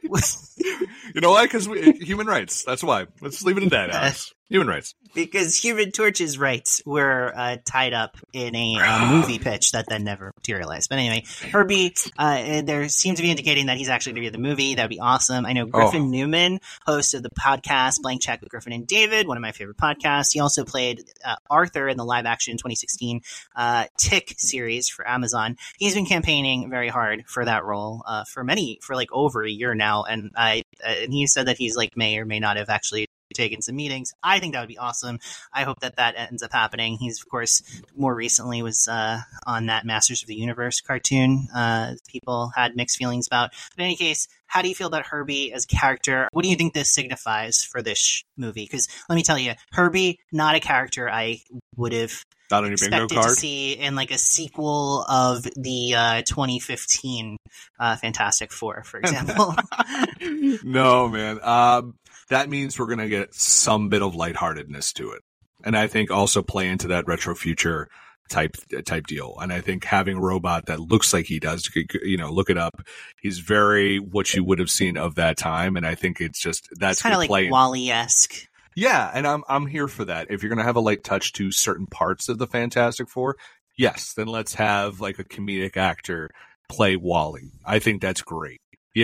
You know why? Because human rights. That's why. Let's leave it at that, Alex. Human rights. Because Human Torch's rights were tied up in a movie pitch that then never materialized. But anyway, Herbie, there seems to be indicating that he's actually going to be in the movie. That'd be awesome. I know Griffin Newman, host of the podcast Blank Check with Griffin and David, one of my favorite podcasts. He also played Arthur in the live-action 2016 Tick series for Amazon. He's been campaigning very hard for that role for like over a year now, and he said that he's like may or may not have actually taking some meetings. I think that would be awesome. I hope that ends up happening. He's, of course, more recently was on that Masters of the Universe cartoon. People had mixed feelings about. But in any case, how do you feel about Herbie as a character? What do you think this signifies for this movie? Because let me tell you, Herbie, not a character I would have not on your bingo expected card to see in like a sequel of the 2015 Fantastic Four, for example. No, man. That means we're gonna get some bit of lightheartedness to it, and I think also play into that retro future type deal. And I think having a robot that looks like he does, look it up. He's very what you would have seen of that time, and I think it's just that's kind of like Wall-E-esque. Yeah, and I'm here for that. If you're gonna have a light touch to certain parts of the Fantastic Four, yes, then let's have like a comedic actor play Wall-E. I think that's great.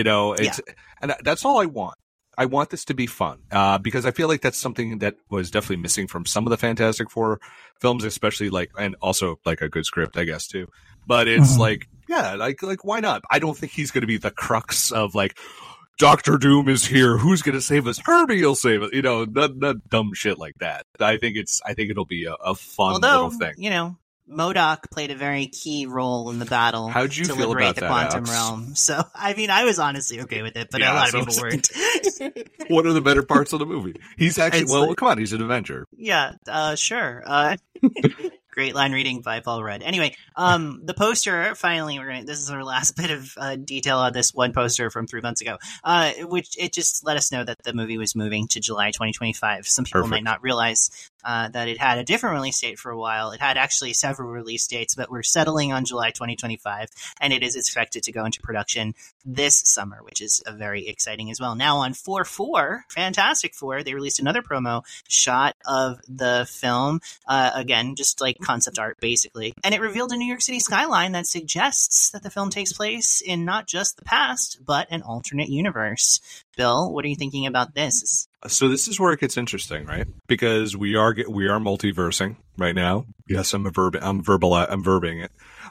And that's all I want. I want this to be fun because I feel like that's something that was definitely missing from some of the Fantastic Four films, especially and also like a good script, I guess, too. But it's like why not? I don't think he's going to be the crux of like, Dr. Doom is here. Who's going to save us? Herbie will save us. Not dumb shit like that. I think it'll be a fun little thing. MODOK played a very key role in the battle How'd you to feel liberate about the that, quantum Alex? realm. So, I mean, I was honestly okay with it, but a lot of people weren't. What are the better parts of the movie? He's actually, come on, he's an Avenger. Yeah, sure. Great line reading by Paul Rudd. Anyway, the poster, finally, this is our last bit of detail on this one poster from 3 months ago, which it just let us know that the movie was moving to July 2025. Some people might not realize that it had a different release date for a while. It had actually several release dates, but we're settling on July 2025, and it is expected to go into production this summer, which is very exciting as well. Now on 4/4, Fantastic Four, they released another promo shot of the film, again, just like concept art, basically. And it revealed a New York City skyline that suggests that the film takes place in not just the past, but an alternate universe. Bill, what are you thinking about this? So this is where it gets interesting, right? Because we are multiversing right now. Yes, I'm verbing it.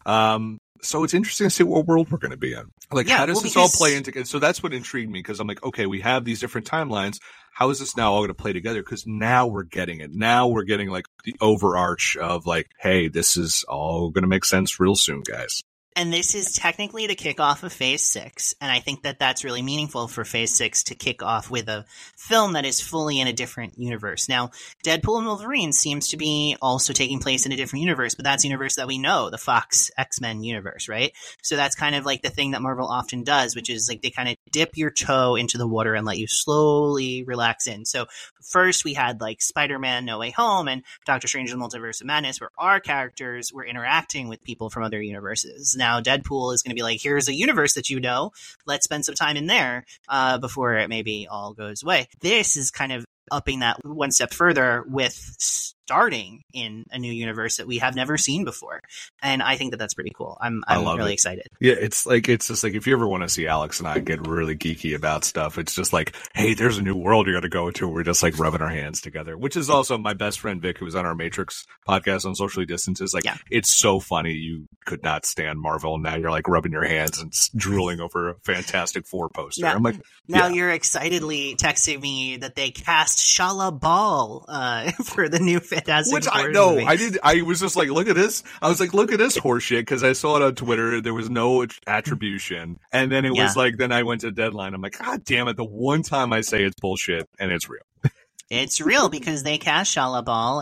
So it's interesting to see what world we're going to be in. Like, how does this all play into? So that's what intrigued me, because I'm like, okay, we have these different timelines. How is this now all going to play together? Because now we're getting it. Now we're getting like the overarch of like, hey, this is all going to make sense real soon, guys. And this is technically the kickoff of Phase 6, and I think that that's really meaningful for Phase 6 to kick off with a film that is fully in a different universe. Now, Deadpool and Wolverine seems to be also taking place in a different universe, but that's the universe that we know, the Fox X-Men universe, right? So that's kind of like the thing that Marvel often does, which is like they kind of dip your toe into the water and let you slowly relax in. So first we had like Spider-Man No Way Home and Doctor Strange in the Multiverse of Madness, where our characters were interacting with people from other universes. Now Deadpool is going to be like, here's a universe that you know, let's spend some time in there before it maybe all goes away. This is kind of upping that one step further with starting in a new universe that we have never seen before. And I think that that's pretty cool. I'm really excited. Yeah, it's just like if you ever want to see Alex and I get really geeky about stuff, it's just like, hey, there's a new world you're going to go to. We're just like rubbing our hands together, which is also my best friend Vic, who was on our Matrix podcast on Socially Distanced, is like, It's so funny. You could not stand Marvel, and now you're like rubbing your hands and drooling over a Fantastic Four poster. I'm like, now you're excitedly texting me that they cast Shala Ball for the new Fantastic Which Four I know. movie. I was just like, look at this. I was like, look at this horseshit, because I saw it on Twitter. There was no attribution. And then it was like, then I went to Deadline. I'm like, God damn it. The one time I say it's bullshit, and it's real. It's real because they cast Shala Ball,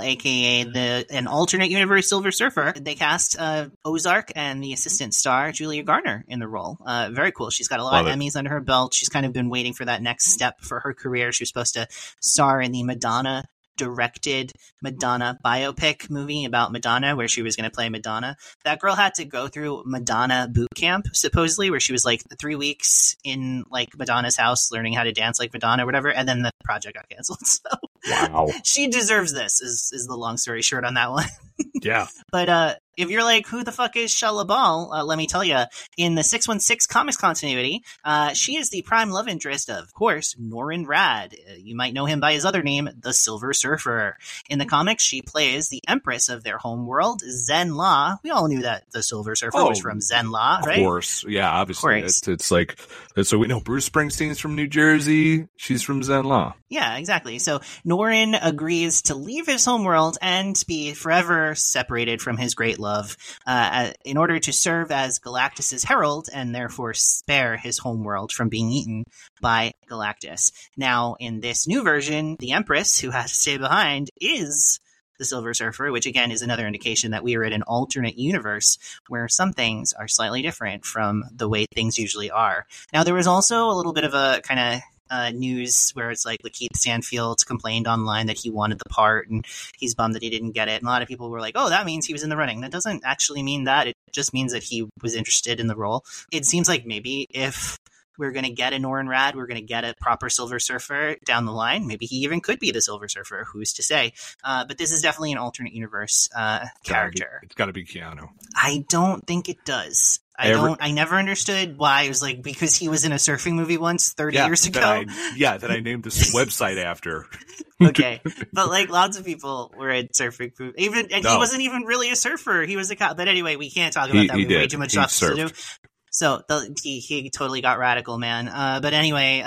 aka an alternate universe Silver Surfer. They cast Ozark and the assistant star Julia Garner in the role. Very cool. She's got a lot of Emmys under her belt. She's kind of been waiting for that next step for her career. She was supposed to star in the Madonna directed Madonna biopic movie about Madonna, where she was going to play Madonna. That girl had to go through Madonna boot camp, supposedly, where she was like 3 weeks in like Madonna's house learning how to dance like Madonna or whatever, and then the project got canceled. So wow, she deserves this is the long story short on that one. Yeah. But if you're like, who the fuck is Shala Ball? Let me tell you, in the 616 comics continuity, she is the prime love interest of course, Norrin Radd. You might know him by his other name, the Silver Surfer. In the comics, she plays the Empress of their home world, Zen-La. We all knew that the Silver Surfer was from Zen-La, right? Of course. Yeah, obviously. It's like, so we know Bruce Springsteen's from New Jersey. She's from Zen-La. Yeah, exactly. So Norrin agrees to leave his homeworld and be forever separated from his great love in order to serve as Galactus's herald and therefore spare his homeworld from being eaten by Galactus. Now, in this new version, the Empress, who has to stay behind, is the Silver Surfer, which again is another indication that we are in an alternate universe where some things are slightly different from the way things usually are. Now, there was also a little bit of a kind of news where it's like Lakeith Stanfield complained online that he wanted the part and he's bummed that he didn't get it. And a lot of people were like, oh, that means he was in the running. That doesn't actually mean that. It just means that he was interested in the role. It seems like maybe if we're going to get a Norrin Radd, we're going to get a proper Silver Surfer down the line.Maybe he even could be the Silver Surfer. Who's to say? But this is definitely an alternate universe character. It's got to be Keanu. I don't think it does. I never understood why. It was like because he was in a surfing movie once 30 years ago. That I named this website after. Okay, but like lots of people were in surfing movies. He wasn't even really a surfer. He was a cop. But anyway, we can't talk about that. We have way too much stuff to do. So he totally got radical, man. But anyway,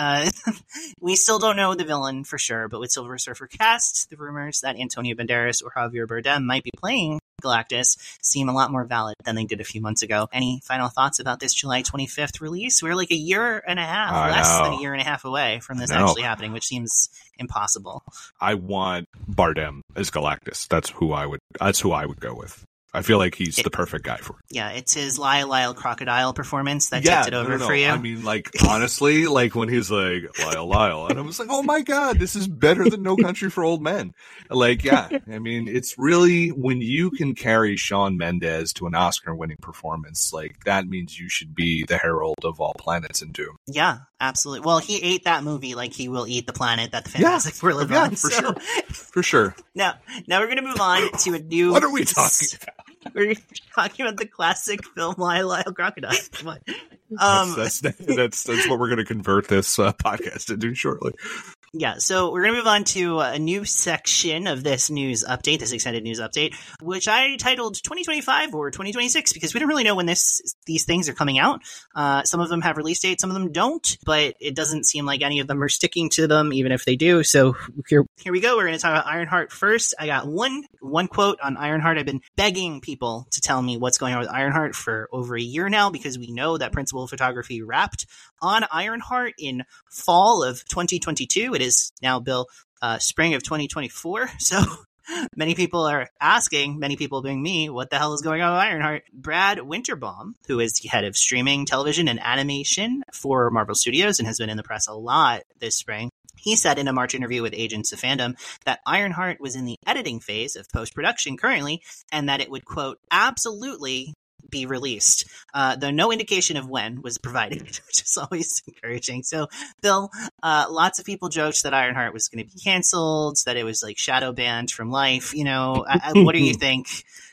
we still don't know the villain for sure. But with Silver Surfer cast, the rumors that Antonio Banderas or Javier Bardem might be playing Galactus seem a lot more valid than they did a few months ago. Any final thoughts about this July 25th release? We're like a year and a half, less than a year and a half away from this actually happening, which seems impossible. I want Bardem as Galactus. That's who I would go with. I feel like he's the perfect guy for it. Yeah, it's his Lyle Crocodile performance that tipped it over for you. I mean, like, honestly, like when he's like, Lyle, and I was like, oh my God, this is better than No Country for Old Men. Like, yeah, I mean, it's really, when you can carry Shawn Mendes to an Oscar-winning performance, like, that means you should be the herald of all planets in Doom. Yeah, absolutely. Well, he ate that movie like he will eat the planet that the Fantastic Four live on. Sure. For sure. Now we're going to move on to a new... What are we talking about? We're talking about the classic film Lyle Crocodile. Come on. That's what we're going to convert this podcast into shortly. Yeah, so we're going to move on to a new section of this news update, this extended news update, which I titled 2025 or 2026 because we don't really know when these things are coming out. Some of them have release dates, some of them don't, but it doesn't seem like any of them are sticking to them, even if they do. So here we go. We're going to talk about Ironheart first. I got one quote on Ironheart. I've been begging people to tell me what's going on with Ironheart for over a year now because we know that Principal Photography wrapped on Ironheart in fall of 2022. It is now, Bill, spring of 2024. So many people are asking, many people being me, what the hell is going on with Ironheart? Brad Winterbaum, who is the head of streaming, television, and animation for Marvel Studios and has been in the press a lot this spring, he said in a March interview with Agents of Fandom that Ironheart was in the editing phase of post-production currently and that it would, quote, absolutely be released, though no indication of when was provided, which is always encouraging. So, Bill, lots of people joked that Ironheart was going to be canceled, that it was like shadow banned from life. You know, what do you think?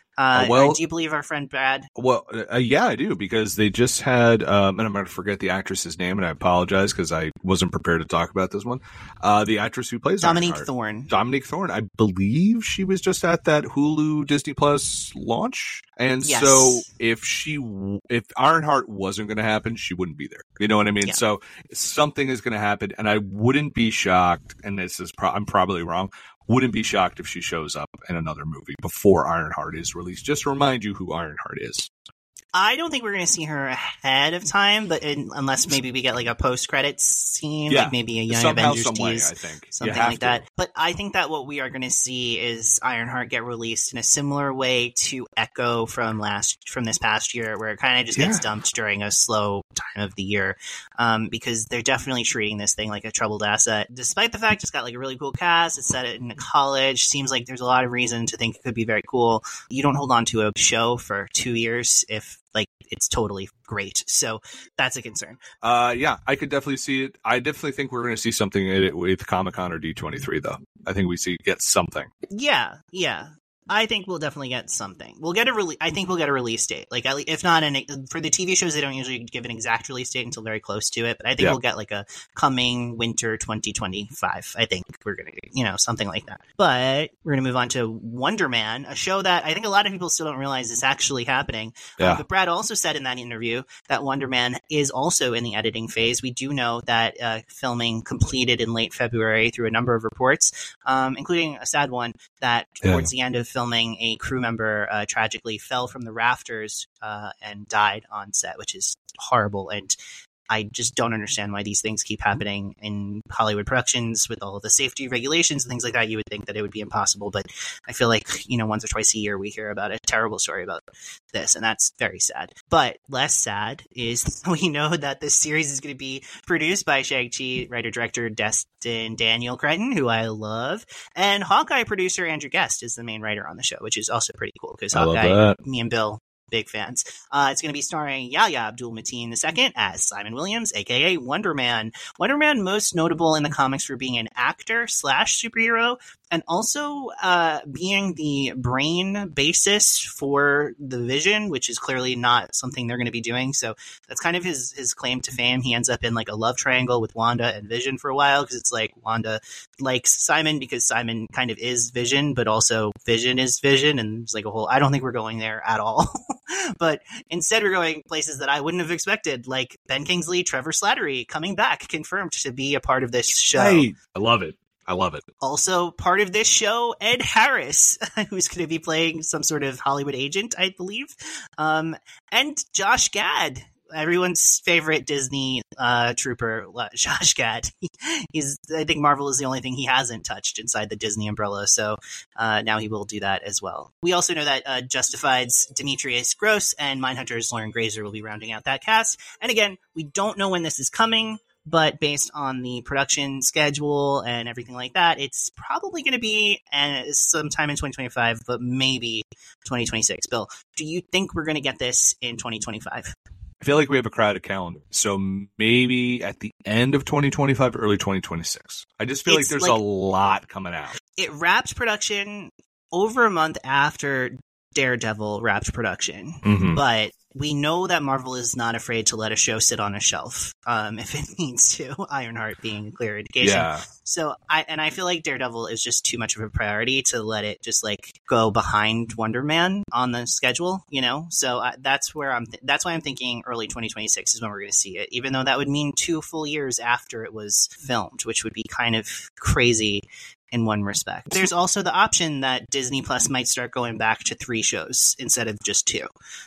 Do you believe our friend Brad? Well, yeah, I do, because they just had, and I'm going to forget the actress's name, and I apologize because I wasn't prepared to talk about this one. The actress who plays Dominique Thorne. Dominique Thorne. I believe she was just at that Hulu Disney Plus launch. And yes. So if Ironheart wasn't going to happen, she wouldn't be there. You know what I mean? Yeah. So something is going to happen, and I wouldn't be shocked, and this is I'm probably wrong, wouldn't be shocked if she shows up in another movie before Ironheart is released. Just to remind you who Ironheart is. I don't think we're going to see her ahead of time, but unless maybe we get like a post-credits scene, like maybe a Young Avengers tease, I think. Something like that. But I think that what we are going to see is Ironheart get released in a similar way to Echo from this past year, where it kind of just gets dumped during a slow time of the year, because they're definitely treating this thing like a troubled asset. Despite the fact it's got like a really cool cast, it's set in a college, seems like there's a lot of reason to think it could be very cool. You don't hold on to a show for 2 years if like it's totally great. So that's a concern. Yeah, I could definitely see it. I definitely think we're going to see something with Comic-Con or D23 though. I think we get something. Yeah. I think we'll definitely get something. I think we'll get a release date. Like, if not for the TV shows, they don't usually give an exact release date until very close to it. But I think we'll get like a coming winter 2025. I think we're gonna, something like that. But we're gonna move on to Wonder Man, a show that I think a lot of people still don't realize is actually happening. Yeah. But Brad also said in that interview that Wonder Man is also in the editing phase. We do know that filming completed in late February through a number of reports, including a sad one that towards the end of filming, a crew member tragically fell from the rafters and died on set, which is horrible. And I just don't understand why these things keep happening in Hollywood productions with all of the safety regulations and things like that. You would think that it would be impossible, but I feel like, once or twice a year we hear about a terrible story about this, and that's very sad. But less sad is we know that this series is going to be produced by Shang-Chi writer-director Destin Daniel Cretton, who I love, and Hawkeye producer Andrew Guest is the main writer on the show, which is also pretty cool because Hawkeye, me and Bill, big fans. It's going to be starring Yahya Abdul-Mateen II as Simon Williams, aka Wonder Man. Wonder Man, most notable in the comics for being an actor / superhero, and also being the brain basis for the Vision, which is clearly not something they're going to be doing. So that's kind of his claim to fame. He ends up in like a love triangle with Wanda and Vision for a while, because it's like Wanda likes Simon because Simon kind of is Vision, but also Vision is Vision, and it's like a whole, I don't think we're going there at all. But instead we're going places that I wouldn't have expected, like Ben Kingsley, Trevor Slattery coming back, confirmed to be a part of this show. Right. I love it. Also part of this show, Ed Harris, who's going to be playing some sort of Hollywood agent, I believe. And Josh Gad, everyone's favorite Disney trooper, Josh Gad. I think Marvel is the only thing he hasn't touched inside the Disney umbrella, so now he will do that as well. We also know that Justified's Demetrius Gross and Mindhunter's Lauren Grazer will be rounding out that cast. And again, we don't know when this is coming, but based on the production schedule and everything like that, it's probably going to be sometime in 2025, but maybe 2026. Bill, do you think we're going to get this in 2025? I feel like we have a crowded calendar, so maybe at the end of 2025, early 2026. I just feel like there's a lot coming out. It wrapped production over a month after Daredevil wrapped production, but we know that Marvel is not afraid to let a show sit on a shelf if it needs to, Ironheart being a clear indication. Yeah. So I feel like Daredevil is just too much of a priority to let it just like go behind Wonder Man on the schedule, So that's why I'm thinking early 2026 is when we're going to see it, even though that would mean 2 full years after it was filmed, which would be kind of crazy in one respect. There's also the option that Disney Plus might start going back to 3 shows instead of just 2.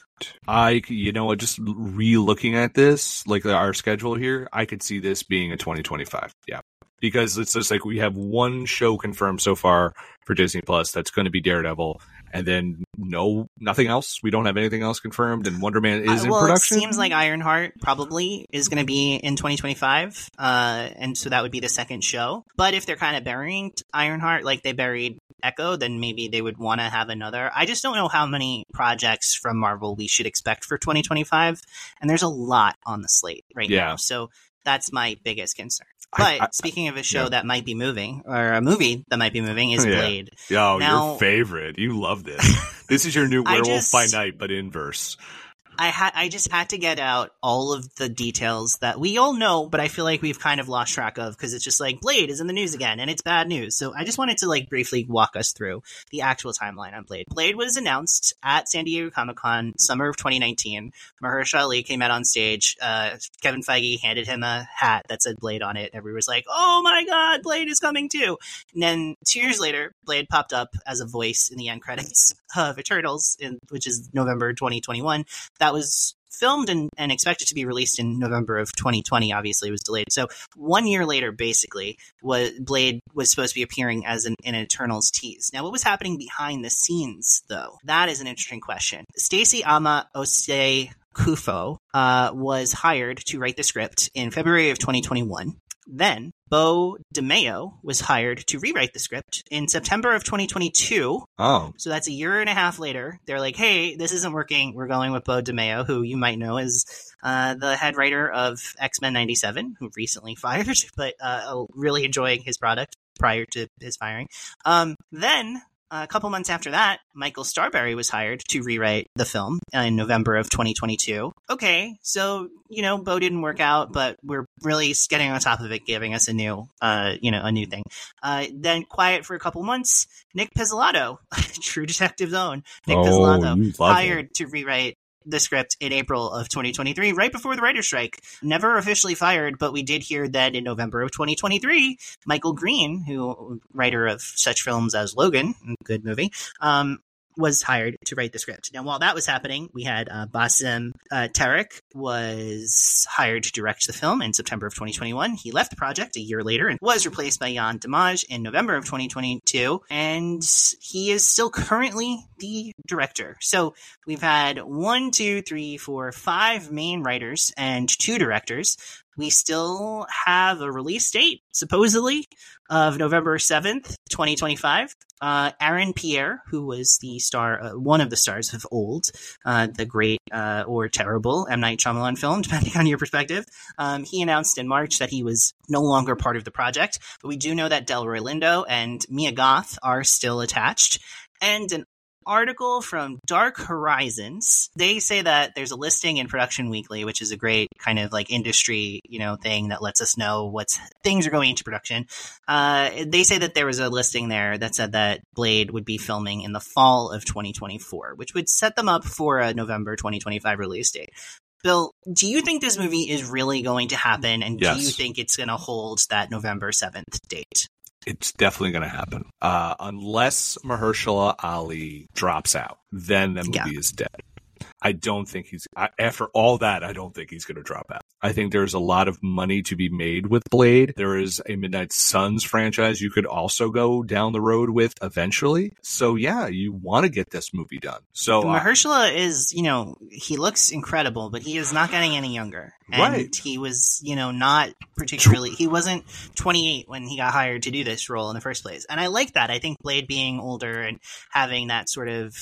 Just re-looking at this, like our schedule here, I could see this being a 2025. Yeah. Because it's just like we have one show confirmed so far for Disney Plus that's going to be Daredevil, and then nothing else. We don't have anything else confirmed, and Wonder Man is in production. It seems like Ironheart probably is going to be in 2025, and so that would be the second show. But if they're kind of burying Ironheart like they buried Echo, then maybe they would want to have another. I just don't know how many projects from Marvel we should expect for 2025, and there's a lot on the slate right now. So that's my biggest concern. But speaking of a show that might be moving, or a movie that might be moving, is Blade. Yo, your favorite. You love this. This is your new Werewolf by Night, but inverse. I just had to get out all of the details that we all know, but I feel like we've kind of lost track of because it's just like Blade is in the news again and it's bad news. So I just wanted to like briefly walk us through the actual timeline on Blade. Blade was announced at San Diego Comic-Con summer of 2019. Mahershala Ali came out on stage. Kevin Feige handed him a hat that said Blade on it. Everyone was like, oh my God, Blade is coming too. And then 2 years later, Blade popped up as a voice in the end credits of Eternals, which is November 2021. That was filmed and expected to be released in November of 2020. Obviously, it was delayed. So 1 year later, basically, Blade was supposed to be appearing as an Eternals tease. Now, what was happening behind the scenes, though? That is an interesting question. Stacey Ama Osei Kufo was hired to write the script in February of 2021. Then Beau DeMayo was hired to rewrite the script in September of 2022. Oh. So that's a year and a half later. They're like, hey, this isn't working. We're going with Beau DeMayo, who you might know is the head writer of X-Men 97, who recently fired, but really enjoying his product prior to his firing. Then A couple months after that, Michael Starberry was hired to rewrite the film in November of 2022. Okay, so, Bo didn't work out, but we're really getting on top of it, giving us a new thing. Then quiet for a couple months, Nick Pizzolatto, True Detective's own Nick Pizzolatto, hired to rewrite the script in April of 2023, right before the writer's strike. Never officially fired, but we did hear that in November of 2023, Michael Green, writer of such films as Logan, good movie, was hired to write the script. Now, while that was happening, we had Bassem Tarek was hired to direct the film in September of 2021. He left the project a year later and was replaced by Jan Damage in November of 2022, and he is still currently the director. So we've had 5 main writers and 2 directors. We still have a release date, supposedly, of November 7th, 2025. Aaron Pierre, who was the star, one of the stars of Old, the great or terrible M. Night Shyamalan film, depending on your perspective, he announced in March that he was no longer part of the project. But we do know that Delroy Lindo and Mia Goth are still attached. And an article from Dark Horizons, they say that there's a listing in Production Weekly, which is a great kind of like industry, thing that lets us know what things are going into production. They say that there was a listing there that said that Blade would be filming in the fall of 2024, which would set them up for a November 2025 release date. Bill, do you think this movie is really going to happen? And Yes. Do you think it's going to hold that November 7th date? It's definitely going to happen. Unless Mahershala Ali drops out, then the movie is dead. I don't think after all that, I don't think he's going to drop out. I think there's a lot of money to be made with Blade. There is a Midnight Suns franchise you could also go down the road with eventually. So yeah, you want to get this movie done. So Mahershala is, he looks incredible, but he is not getting any younger. And Right. he was, not particularly, he wasn't 28 when he got hired to do this role in the first place. And I like that. I think Blade being older and having that sort of,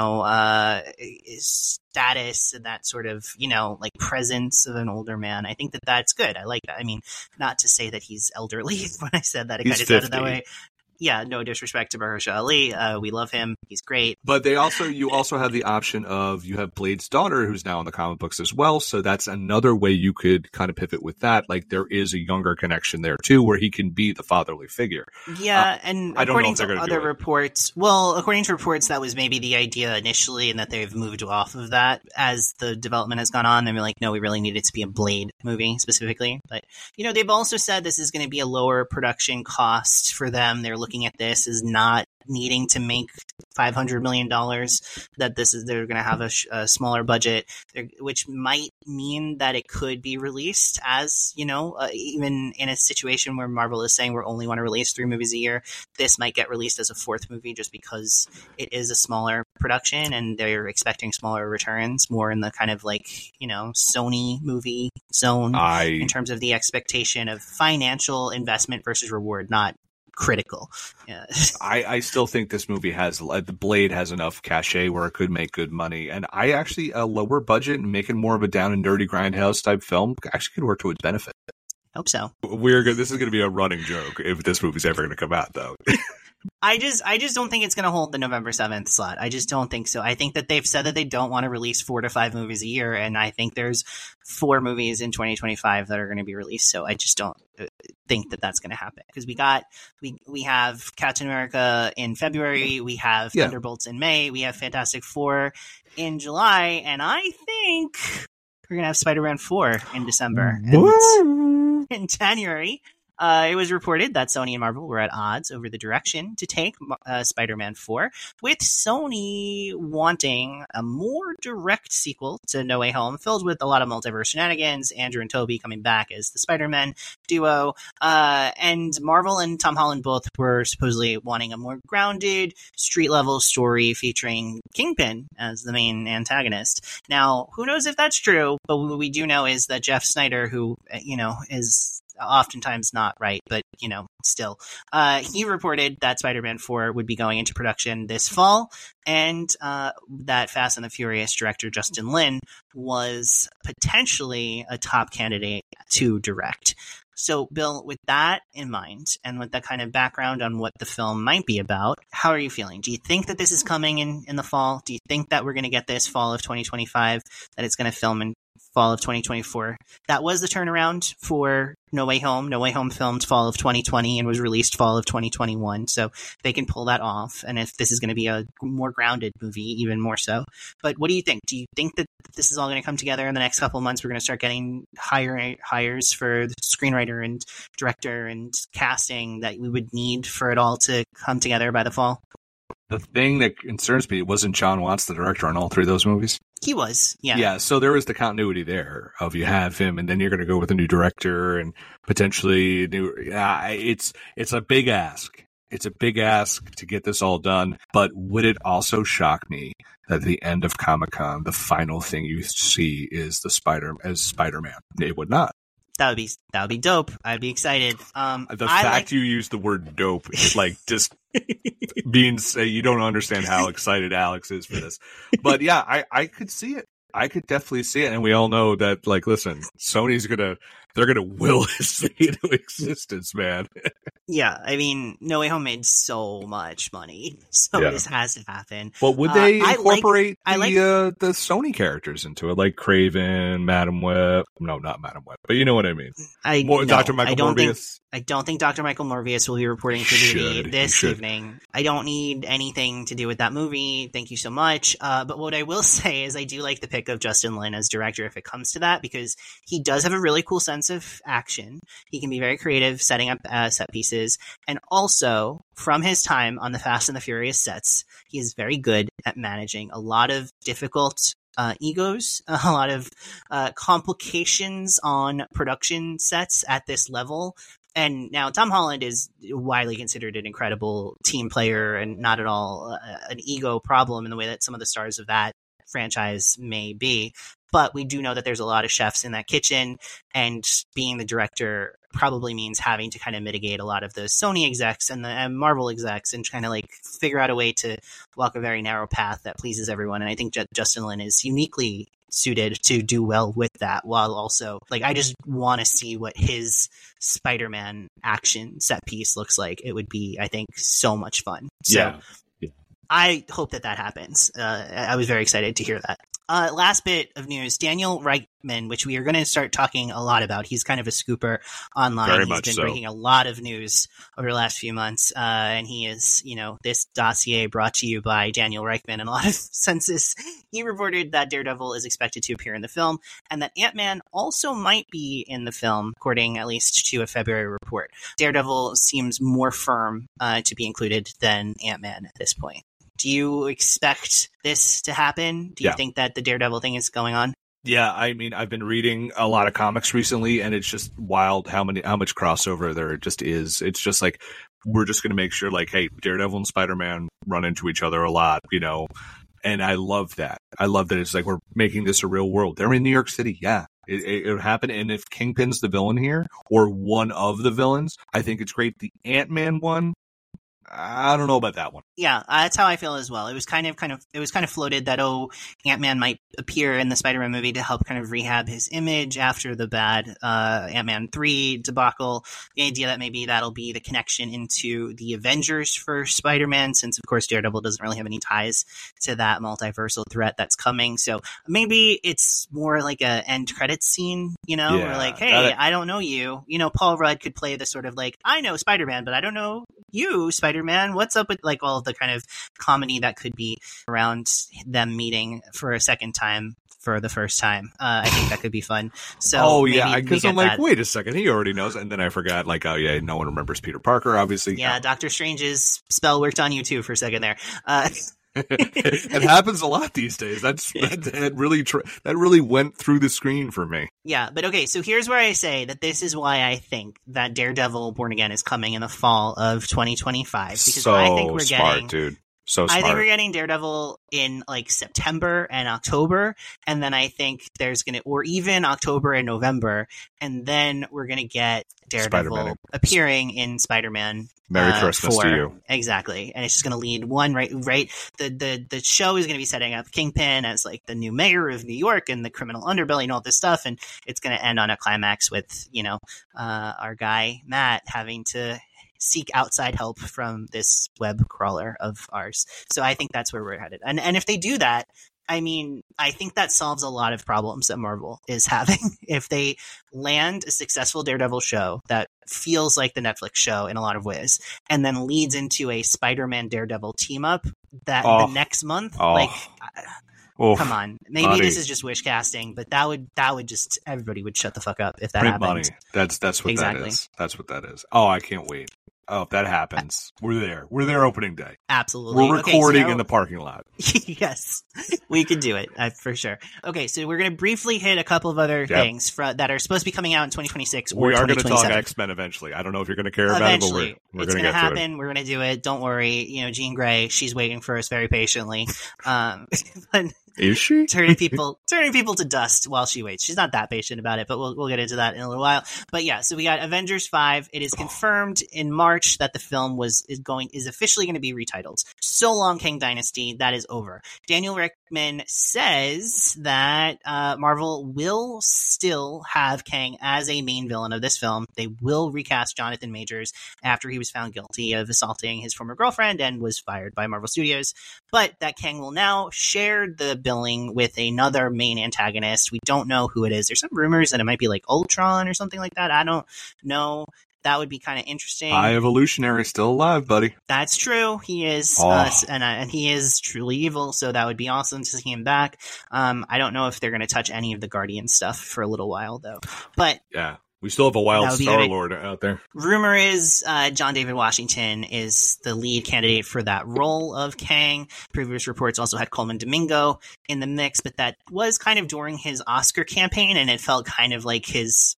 status and that sort of, like presence of an older man. I think that that's good. I like that. I mean, not to say that he's elderly when I said that, it He's kind of sounded 50. that way. Yeah, no disrespect to Mahershala Ali. We love him. He's great. But you also have the option of, you have Blade's daughter who's now in the comic books as well. So that's another way you could kind of pivot with that. Like there is a younger connection there too, where he can be the fatherly figure. Yeah, and I don't know according if they're to gonna do other it. reports, that was maybe the idea initially, and that they've moved off of that as the development has gone on. They're like, no, we really need it to be a Blade movie specifically. But, they've also said this is going to be a lower production cost for them. They're looking at this as not needing to make $500 million, that they're going to have a smaller budget, which might mean that it could be released as, even in a situation where Marvel is saying we only want to release 3 movies a year, this might get released as a 4th movie just because it is a smaller production and they're expecting smaller returns, more in the kind of like, Sony movie zone in terms of the expectation of financial investment versus reward, not critical. Yeah. I still think this movie the Blade has enough cachet where it could make good money. And I actually, a lower budget and making more of a down and dirty grindhouse type film actually could work to its benefit. Hope so. This is going to be a running joke if this movie's ever going to come out, though. I just don't think it's going to hold the November 7th slot. I just don't think so. I think that they've said that they don't want to release 4 to 5 movies a year, and I think there's 4 movies in 2025 that are going to be released. So I just don't think that that's going to happen, because we have Captain America in February, we have Thunderbolts in May, we have Fantastic Four in July, and I think we're going to have Spider-Man 4 in December. And in January, it was reported that Sony and Marvel were at odds over the direction to take Spider-Man 4, with Sony wanting a more direct sequel to No Way Home, filled with a lot of multiverse shenanigans, Andrew and Tobey coming back as the Spider-Man duo, and Marvel and Tom Holland both were supposedly wanting a more grounded, street-level story featuring Kingpin as the main antagonist. Now, who knows if that's true, but what we do know is that Jeff Snyder, who, is oftentimes not right, but still, he reported that Spider-Man 4 would be going into production this fall, and that Fast and the Furious director Justin Lin was potentially a top candidate to direct. So, Bill, with that in mind, and with that kind of background on what the film might be about, how are you feeling? Do you think that this is coming in the fall? Do you think that we're going to get this fall of 2025, that it's going to film in fall of 2024? That was the turnaround for No Way Home. No Way Home filmed fall of 2020 and was released fall of 2021. So they can pull that off. And if this is going to be a more grounded movie, even more so. But what do you think? Do you think that this is all going to come together in the next couple of months? We're going to start getting hires for the screenwriter and director and casting that we would need for it all to come together by the fall? The thing that concerns me, wasn't John Watts the director on all three of those movies? He was, yeah. Yeah, so there is the continuity there of you have him, and then you're going to go with a new director and potentially new. It's a big ask. It's a big ask to get this all done. But would it also shock me that at the end of Comic-Con, the final thing you see is the Spider-Man? It would not. That would be dope. I'd be excited. The fact you use the word dope is like just means you don't understand how excited Alex is for this. But yeah, I could see it. I could definitely see it. And we all know that, like, listen, Sony's they're gonna will this thing into existence, man. Yeah, I mean, No Way Home made so much money, so this has to happen. Well, would they incorporate the Sony characters into it, like Kraven, Madam Web? No, not Madam Web, but you know what I mean. Dr. Michael Morbius. I don't think Dr. Michael Morbius will be reporting for duty this evening. I don't need anything to do with that movie. Thank you so much. But what I will say is I do like the pick of Justin Lin as director if it comes to that, because he does have a really cool sense of action. He can be very creative setting up set pieces. And also, from his time on the Fast and the Furious sets, he is very good at managing a lot of difficult egos, a lot of complications on production sets at this level. And now Tom Holland is widely considered an incredible team player and not at all an ego problem in the way that some of the stars of that franchise may be. But we do know that there's a lot of chefs in that kitchen, and being the director probably means having to kind of mitigate a lot of the Sony execs and the Marvel execs and kind of like figure out a way to walk a very narrow path that pleases everyone. And I think Justin Lin is uniquely suited to do well with that, while also, like, I just want to see what his Spider-Man action set piece looks like. It would be, I think, so much fun. So yeah. I hope that happens. I was very excited to hear that. Last bit of news, Daniel Reichman, which we are going to start talking a lot about. He's kind of a scooper online. He's been breaking a lot of news over the last few months. And he is, this dossier brought to you by Daniel Reichman in a lot of senses. He reported that Daredevil is expected to appear in the film, and that Ant-Man also might be in the film, according at least to a February report. Daredevil seems more firm to be included than Ant-Man at this point. Do you expect this to happen? Do you think that the Daredevil thing is going on? Yeah, I mean, I've been reading a lot of comics recently, and it's just wild how much crossover there just is. It's just like, we're just going to make sure, like, hey, Daredevil and Spider-Man run into each other a lot, and I love that. I love that it's like we're making this a real world. They're in New York City, yeah. It would happen, and if Kingpin's the villain here, or one of the villains, I think it's great. The Ant-Man one, I don't know about that one. Yeah, that's how I feel as well. It was kind of floated that Ant-Man might appear in the Spider-Man movie to help kind of rehab his image after the bad Ant-Man 3 debacle. The idea that maybe that'll be the connection into the Avengers for Spider-Man, since of course Daredevil doesn't really have any ties to that multiversal threat that's coming. So maybe it's more like a end credits scene, where like, hey, I don't know you. Paul Rudd could play the sort of like, I know Spider-Man, but I don't know you, Spider-Man. What's up with like all of the kind of comedy that could be around them meeting for a second time for the first time? I think that could be fun. So because I'm like, wait a second, he already knows, and then I forgot, like, oh yeah, no one remembers Peter Parker, obviously. Yeah, Doctor Strange's spell worked on you too for a second there. It happens a lot these days. That really went through the screen for me. Yeah, but okay, so here's where I say that this is why I think that Daredevil Born Again is coming in the fall of 2025. Because I think we're getting, dude. So smart. I think we're getting Daredevil in like September and October, and then I think there's or even October and November, and then we're gonna get Daredevil Spider-Man. appearing in Spider-Man. Merry Christmas to you. Exactly. And it's just going to lead one, right? The show is going to be setting up Kingpin as like the new mayor of New York and the criminal underbelly and all this stuff. And it's going to end on a climax with, our guy, Matt, having to seek outside help from this web crawler of ours. So I think that's where we're headed. And if they do that, I mean, I think that solves a lot of problems that Marvel is having. If they land a successful Daredevil show that feels like the Netflix show in a lot of ways, and then leads into a Spider-Man Daredevil team up the next month, come on. Maybe this is just wish casting, but that would just, everybody would shut the fuck up if that Print happened. money. That's what Exactly. that is. That's what that is. Oh, I can't wait. Oh, if that happens, we're there. We're there opening day. Absolutely. We're recording in the parking lot. Yes, we could do it for sure. Okay, so we're going to briefly hit a couple of other things that are supposed to be coming out in 2026 or we are going to talk 2027. X-Men eventually. I don't know if you're going to care about it, but we're It's going to going to get happen. to it. We're going to do it. Don't worry. Jean Grey, she's waiting for us very patiently. But Is she? turning people to dust while she waits. She's not that patient about it, but we'll get into that in a little while. But yeah, so we got Avengers 5. It is confirmed in March that the film is officially going to be retitled. So long, Kang Dynasty. That is over. Daniel Rickman says that Marvel will still have Kang as a main villain of this film. They will recast Jonathan Majors after he was found guilty of assaulting his former girlfriend and was fired by Marvel Studios. But that Kang will now share the billing with another main antagonist. We don't know who it is. There's some rumors that it might be like Ultron or something like that. I don't know. That would be kind of interesting. High Evolutionary still alive, buddy. That's true. He is, and he is truly evil. So that would be awesome to see him back. I don't know if they're going to touch any of the Guardian stuff for a little while, though. But yeah, we still have a wild That would be Star-Lord out there. rumor is John David Washington is the lead candidate for that role of Kang. Previous reports also had Coleman Domingo in the mix, but that was kind of during his Oscar campaign, and it felt kind of like his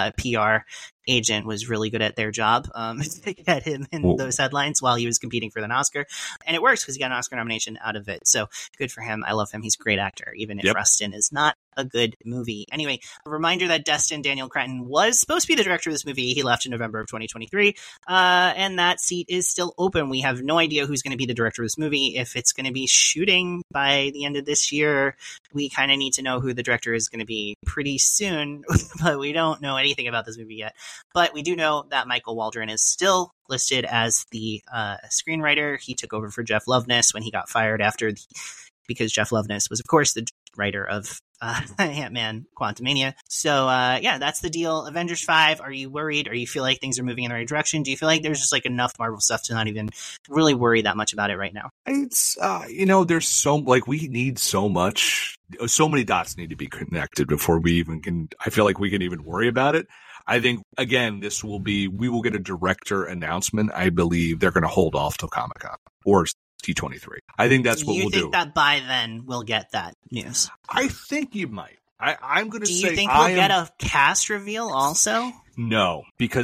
PR agent was really good at their job to get him in those headlines while he was competing for an Oscar. And it works because he got an Oscar nomination out of it. So good for him. I love him. He's a great actor, even if Rustin is not a good movie. Anyway, a reminder that Destin Daniel Cretton was supposed to be the director of this movie. He left in November of 2023, and that seat is still open. We have no idea who's going to be the director of this movie. If it's going to be shooting by the end of this year, we kind of need to know who the director is going to be pretty soon, but we don't know anything about this movie yet. But we do know that Michael Waldron is still listed as the screenwriter. He took over for Jeff Loveness when he got fired because Jeff Loveness was, of course, the writer of Ant-Man Quantumania. So, that's the deal. Avengers 5, are you worried? Or you feel like things are moving in the right direction? Do you feel like there's just like enough Marvel stuff to not even really worry that much about it right now? It's, there's we need so much, so many dots need to be connected before we even I feel like we can even worry about it. I think, again, we will get a director announcement. I believe they're going to hold off till Comic-Con or T23. I think that's what we'll do. Do you think that by then we'll get that news? I think you might. I'm going to say... Do you think we'll get a cast reveal also? No, because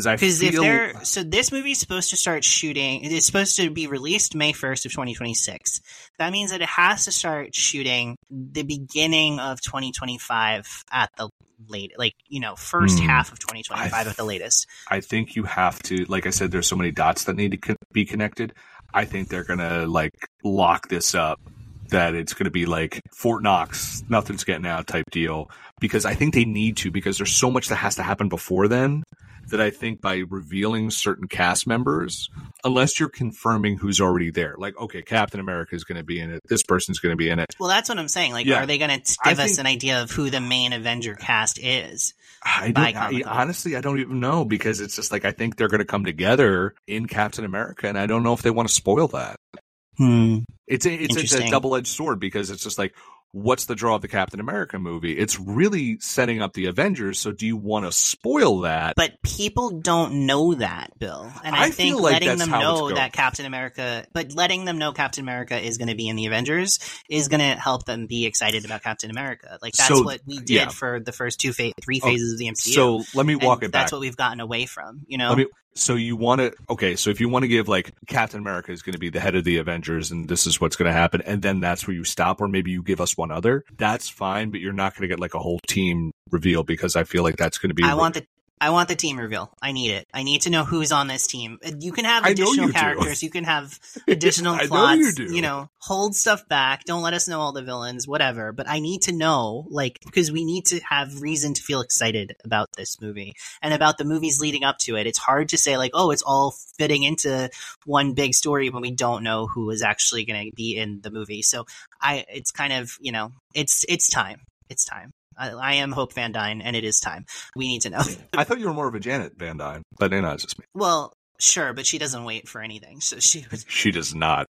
so this movie is supposed to start shooting. It is supposed to be released May 1st of 2026. That means that it has to start shooting the beginning of 2025 at the late, first half of 2025 at the latest. I think you have to, like I said, there's so many dots that need to be connected. I think they're going to lock this up, that it's going to be like Fort Knox, nothing's getting out type deal, because I think they need to, because there's so much that has to happen before then, that I think by revealing certain cast members, unless you're confirming who's already there, like, okay, Captain America is going to be in it, this person's going to be in it. Well, that's what I'm saying. Are they going to give us an idea of who the main Avenger cast is? Honestly, I don't even know, because it's just I think they're going to come together in Captain America, and I don't know if they want to spoil that. It's a double-edged sword, because it's just what's the draw of the Captain America movie? It's really setting up the Avengers, so do you want to spoil that? But people don't know that, Bill. And I think letting them know Captain America is going to be in the Avengers is going to help them be excited about Captain America. That's what we did for the first three phases of the MCU. So let me walk it back. That's what we've gotten away from, So if you want to give Captain America is going to be the head of the Avengers and this is what's going to happen, and then that's where you stop, or maybe you give us one other, that's fine, but you're not going to get a whole team reveal, because I feel like that's going to be... I want the team reveal. I need it. I need to know who's on this team. You can have I know additional you do. characters. You can have additional I know plots. you do. You know, hold stuff back. Don't let us know all the villains, whatever. But I need to know, like, because we need to have reason to feel excited about this movie and about the movies leading up to it. It's hard to say, like, oh, it's all fitting into one big story when we don't know who is actually going to be in the movie. So it's kind of, you know, it's time. It's time. I am Hope Van Dyne, and it is time. We need to know. I thought you were more of a Janet Van Dyne, but you know, it's just me. Well, sure, but she doesn't wait for anything, so She does not.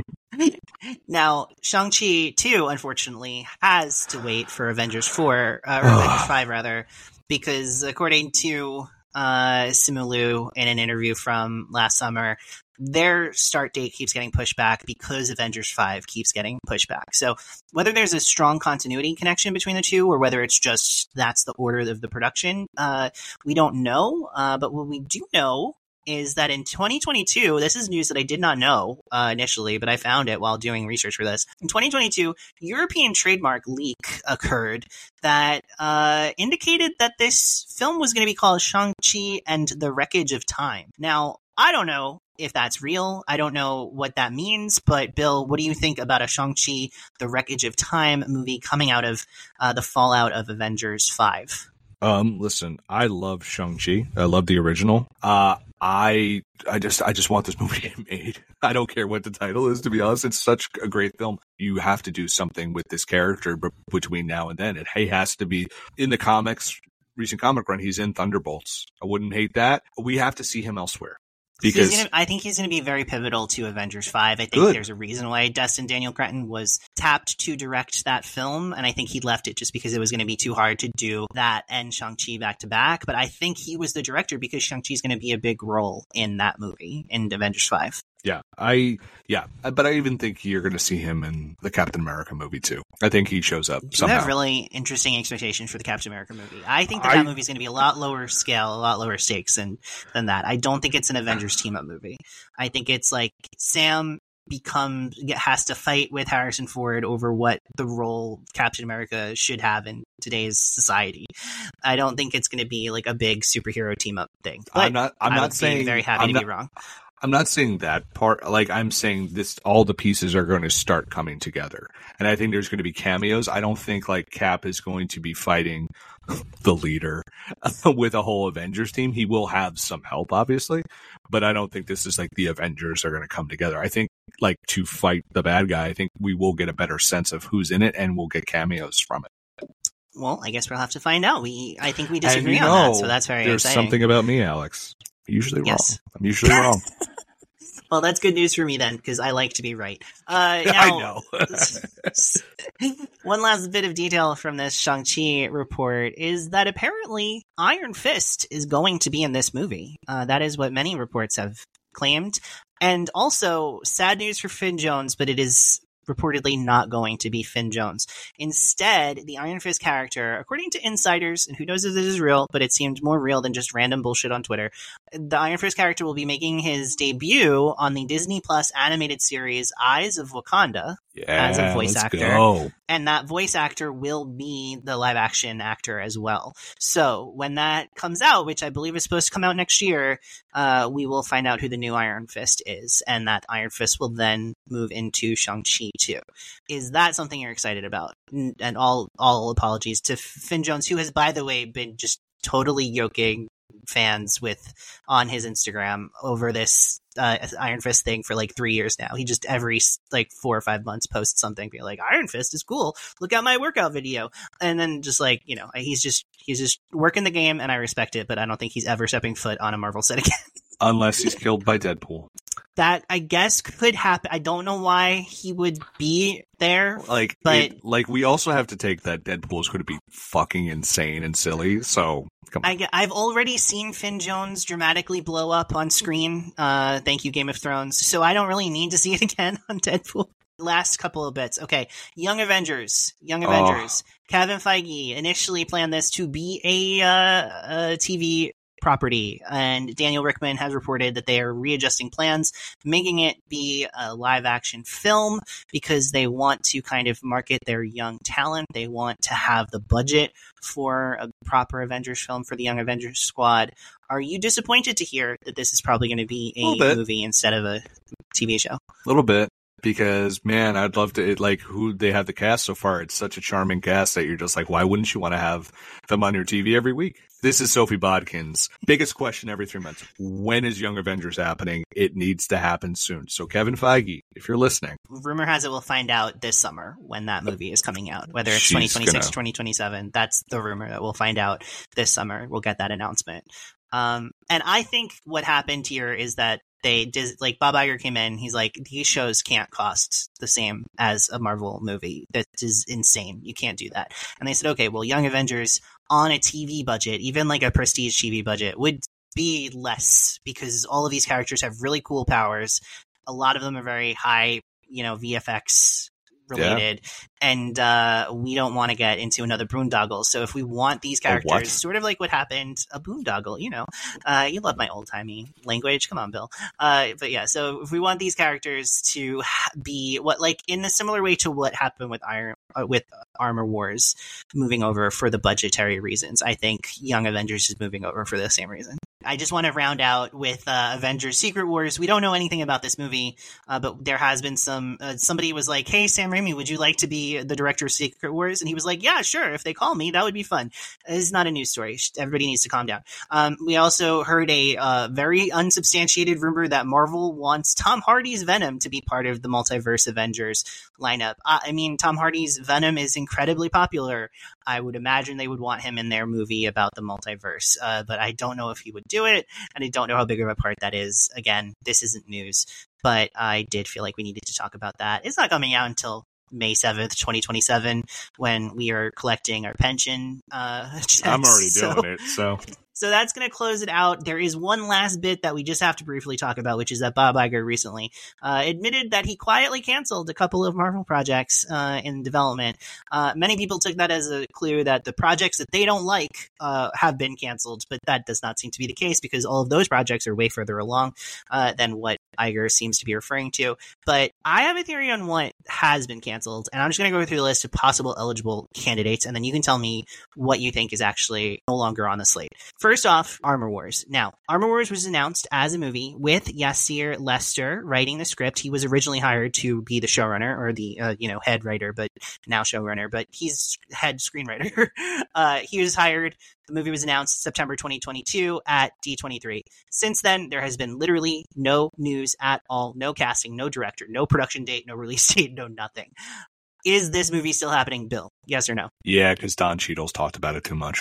Now, Shang-Chi 2, unfortunately, has to wait for Avengers 4, or Avengers 5, rather, because according to Simu Liu in an interview from last summer, their start date keeps getting pushed back because Avengers 5 keeps getting pushed back. So whether there's a strong continuity connection between the two or whether it's just that's the order of the production, we don't know. But what we do know is that in 2022, this is news that I did not know initially, but I found it while doing research for this. In 2022, European trademark leak occurred that indicated that this film was going to be called Shang-Chi and the Wreckage of Time. Now, I don't know if that's real. I don't know what that means, but Bill, what do you think about a Shang-Chi, the Wreckage of Time movie coming out of the fallout of Avengers 5? Listen, I love Shang-Chi. I love the original. I just want this movie to get made. I don't care what the title is, to be honest. It's such a great film. You have to do something with this character between now and then. He has to be in the comics, recent comic run. He's in Thunderbolts. I wouldn't hate that. We have to see him elsewhere. Because I think he's going to be very pivotal to Avengers 5. I think Good. There's a reason why Destin Daniel Cretton was tapped to direct that film, and I think he left it just because it was going to be too hard to do that and Shang-Chi back to back. But I think he was the director because Shang-Chi is going to be a big role in that movie, in Avengers 5. but I even think you're going to see him in the Captain America movie too. I think he shows up somehow. You have really interesting expectations for the Captain America movie. I think that movie is going to be a lot lower scale, a lot lower stakes than that. I don't think it's an Avengers team-up movie. I think it's like Sam has to fight with Harrison Ford over what the role Captain America should have in today's society. I don't think it's going to be like a big superhero team-up thing. But I'm not saying very happy to be wrong. I'm not saying that part. Like, I'm saying this, all the pieces are going to start coming together. And I think there's going to be cameos. I don't think, like, Cap is going to be fighting the leader with a whole Avengers team. He will have some help, obviously. But I don't think this is like the Avengers are going to come together. I think, like, to fight the bad guy, I think we will get a better sense of who's in it and we'll get cameos from it. Well, I guess we'll have to find out. I think we disagree on that, so that's very there's exciting. Something about me, Alex. I'm usually Yes. wrong. I'm usually wrong. Well, that's good news for me then, because I like to be right. I Now, know. one last bit of detail from this Shang-Chi report is that apparently Iron Fist is going to be in this movie. That is what many reports have claimed. And also, sad news for Finn Jones, but it is reportedly not going to be Finn Jones. Instead, the Iron Fist character, according to insiders, and who knows if this is real, but it seemed more real than just random bullshit on Twitter, the Iron Fist character will be making his debut on the Disney Plus animated series Eyes of Wakanda as a voice actor. Go. And that voice actor will be the live action actor as well. So when that comes out, which I believe is supposed to come out next year, we will find out who the new Iron Fist is. And that Iron Fist will then move into Shang-Chi too. Is that something you're excited about? And all apologies to Finn Jones, who has, by the way, been just totally yoking fans with on his Instagram over this Iron Fist thing for like 3 years now. He just every like 4 or 5 months posts something being like, Iron Fist is cool, look at my workout video, and then just like, you know, he's just working the game, and I respect it, but I don't think he's ever stepping foot on a Marvel set again. Unless he's killed by Deadpool. That, I guess, could happen. I don't know why he would be there. Like, we also have to take that Deadpool is going to be fucking insane and silly. So, come on. I've already seen Finn Jones dramatically blow up on screen. Thank you, Game of Thrones. So I don't really need to see it again on Deadpool. Last couple of bits. Okay. Young Avengers. Kevin Feige initially planned this to be a TV property. And Daniel Rickman has reported that they are readjusting plans, making it be a live action film because they want to kind of market their young talent. They want to have the budget for a proper Avengers film for the Young Avengers Squad. Are you disappointed to hear that this is probably going to be a movie instead of a TV show? A little bit. Because, man, I'd love to, who they have the cast so far. It's such a charming cast that you're just like, why wouldn't you want to have them on your TV every week? This is Sophie Bodkin's biggest question every 3 months. When is Young Avengers happening? It needs to happen soon. So, Kevin Feige, if you're listening. Rumor has it we'll find out this summer when that movie is coming out. Whether it's 2026 or 2027. That's the rumor that we'll find out this summer. We'll get that announcement. And I think what happened here is that they did, Bob Iger came in, he's like, these shows can't cost the same as a Marvel movie. That is insane. You can't do that. And they said, okay, well, Young Avengers on a TV budget, even like a prestige TV budget, would be less because all of these characters have really cool powers. A lot of them are very high, VFX related, and we don't want to get into another boondoggle. So if we want these characters, sort of like what happened, a boondoggle, you love my old timey language. Come on, Bill. But yeah, so if we want these characters to be in a similar way to what happened with Armor Wars moving over for the budgetary reasons, I think Young Avengers is moving over for the same reason. I just want to round out with Avengers Secret Wars. We don't know anything about this movie, but there has been somebody was like, hey, Sam Raimi, would you like to be the director of Secret Wars? And he was like, yeah, sure. If they call me, that would be fun. It's not a news story. Everybody needs to calm down. We also heard a very unsubstantiated rumor that Marvel wants Tom Hardy's Venom to be part of the Multiverse Avengers lineup. Tom Hardy's Venom is incredibly popular. I would imagine they would want him in their movie about the multiverse, but I don't know if he would do it, and I don't know how big of a part that is. Again, this isn't news, but I did feel like we needed to talk about that. It's not coming out until May 7th, 2027, when we are collecting our pension checks. I'm already doing it, so... So that's going to close it out. There is one last bit that we just have to briefly talk about, which is that Bob Iger recently admitted that he quietly canceled a couple of Marvel projects in development. Many people took that as a clue that the projects that they don't like have been canceled, but that does not seem to be the case because all of those projects are way further along than what Iger seems to be referring to. But I have a theory on what has been canceled, and I'm just going to go through the list of possible eligible candidates, and then you can tell me what you think is actually no longer on the slate. First off, Armor Wars. Now, Armor Wars was announced as a movie with Yasser Lester writing the script. He was originally hired to be the showrunner or the head writer, but now showrunner, but he's head screenwriter. He was hired. The movie was announced September 2022 at D23. Since then, there has been literally no news at all, no casting, no director, no production date, no release date, no nothing. Is this movie still happening, Bill? Yes or no? Yeah, because Don Cheadle's talked about it too much.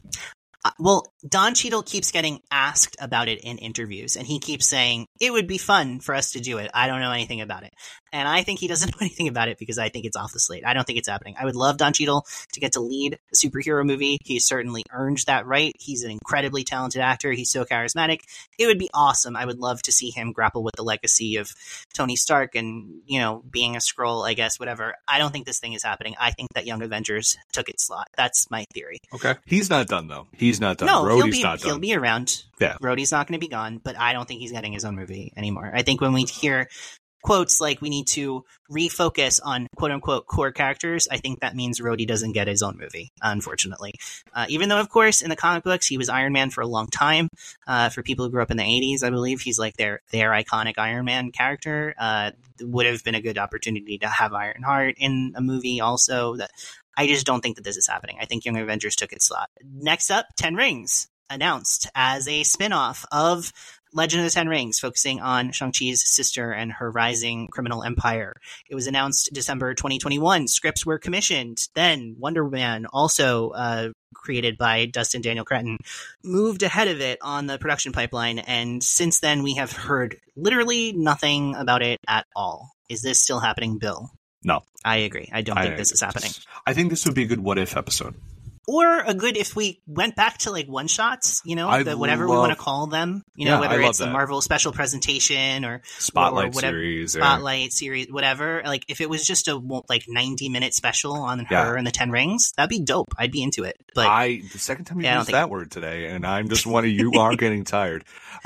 Well, Don Cheadle keeps getting asked about it in interviews, and he keeps saying, it would be fun for us to do it. I don't know anything about it. And I think he doesn't know anything about it because I think it's off the slate. I don't think it's happening. I would love Don Cheadle to get to lead a superhero movie. He's certainly earned that right. He's an incredibly talented actor. He's so charismatic. It would be awesome. I would love to see him grapple with the legacy of Tony Stark and, being a Skrull, I guess, whatever. I don't think this thing is happening. I think that Young Avengers took its slot. That's my theory. Okay. He's not done, though. He's not done. No, Rhodey's not done. He'll be around. Yeah. Rhodey's not going to be gone, but I don't think he's getting his own movie anymore. I think when we hear quotes like we need to refocus on quote unquote core characters, I think that means Rhodey doesn't get his own movie, unfortunately. Even though, of course, in the comic books, he was Iron Man for a long time. For people who grew up in the 80s, I believe he's like their iconic Iron Man character. Would have been a good opportunity to have Ironheart in a movie also. That I just don't think that this is happening. I think Young Avengers took its slot. Next up, 10 Rings, announced as a spin-off of Legend of the Ten Rings, focusing on Shang-Chi's sister and her rising criminal empire. It was announced December 2021. Scripts were commissioned. Then Wonder Man, also created by Dustin Daniel Cretton, moved ahead of it on the production pipeline. And since then, we have heard literally nothing about it at all. Is this still happening, Bill? No. I agree. I don't think this is happening. I think this would be a good what if episode. Or a good, if we went back to like one shots, whatever we want to call them, whether it's the Marvel special presentation or Spotlight or whatever, series, Spotlight series, whatever. Like if it was just a 90-minute special on her and the 10 Rings, that'd be dope. I'd be into it. But the second time you used that word today, and I'm just one of you are getting tired.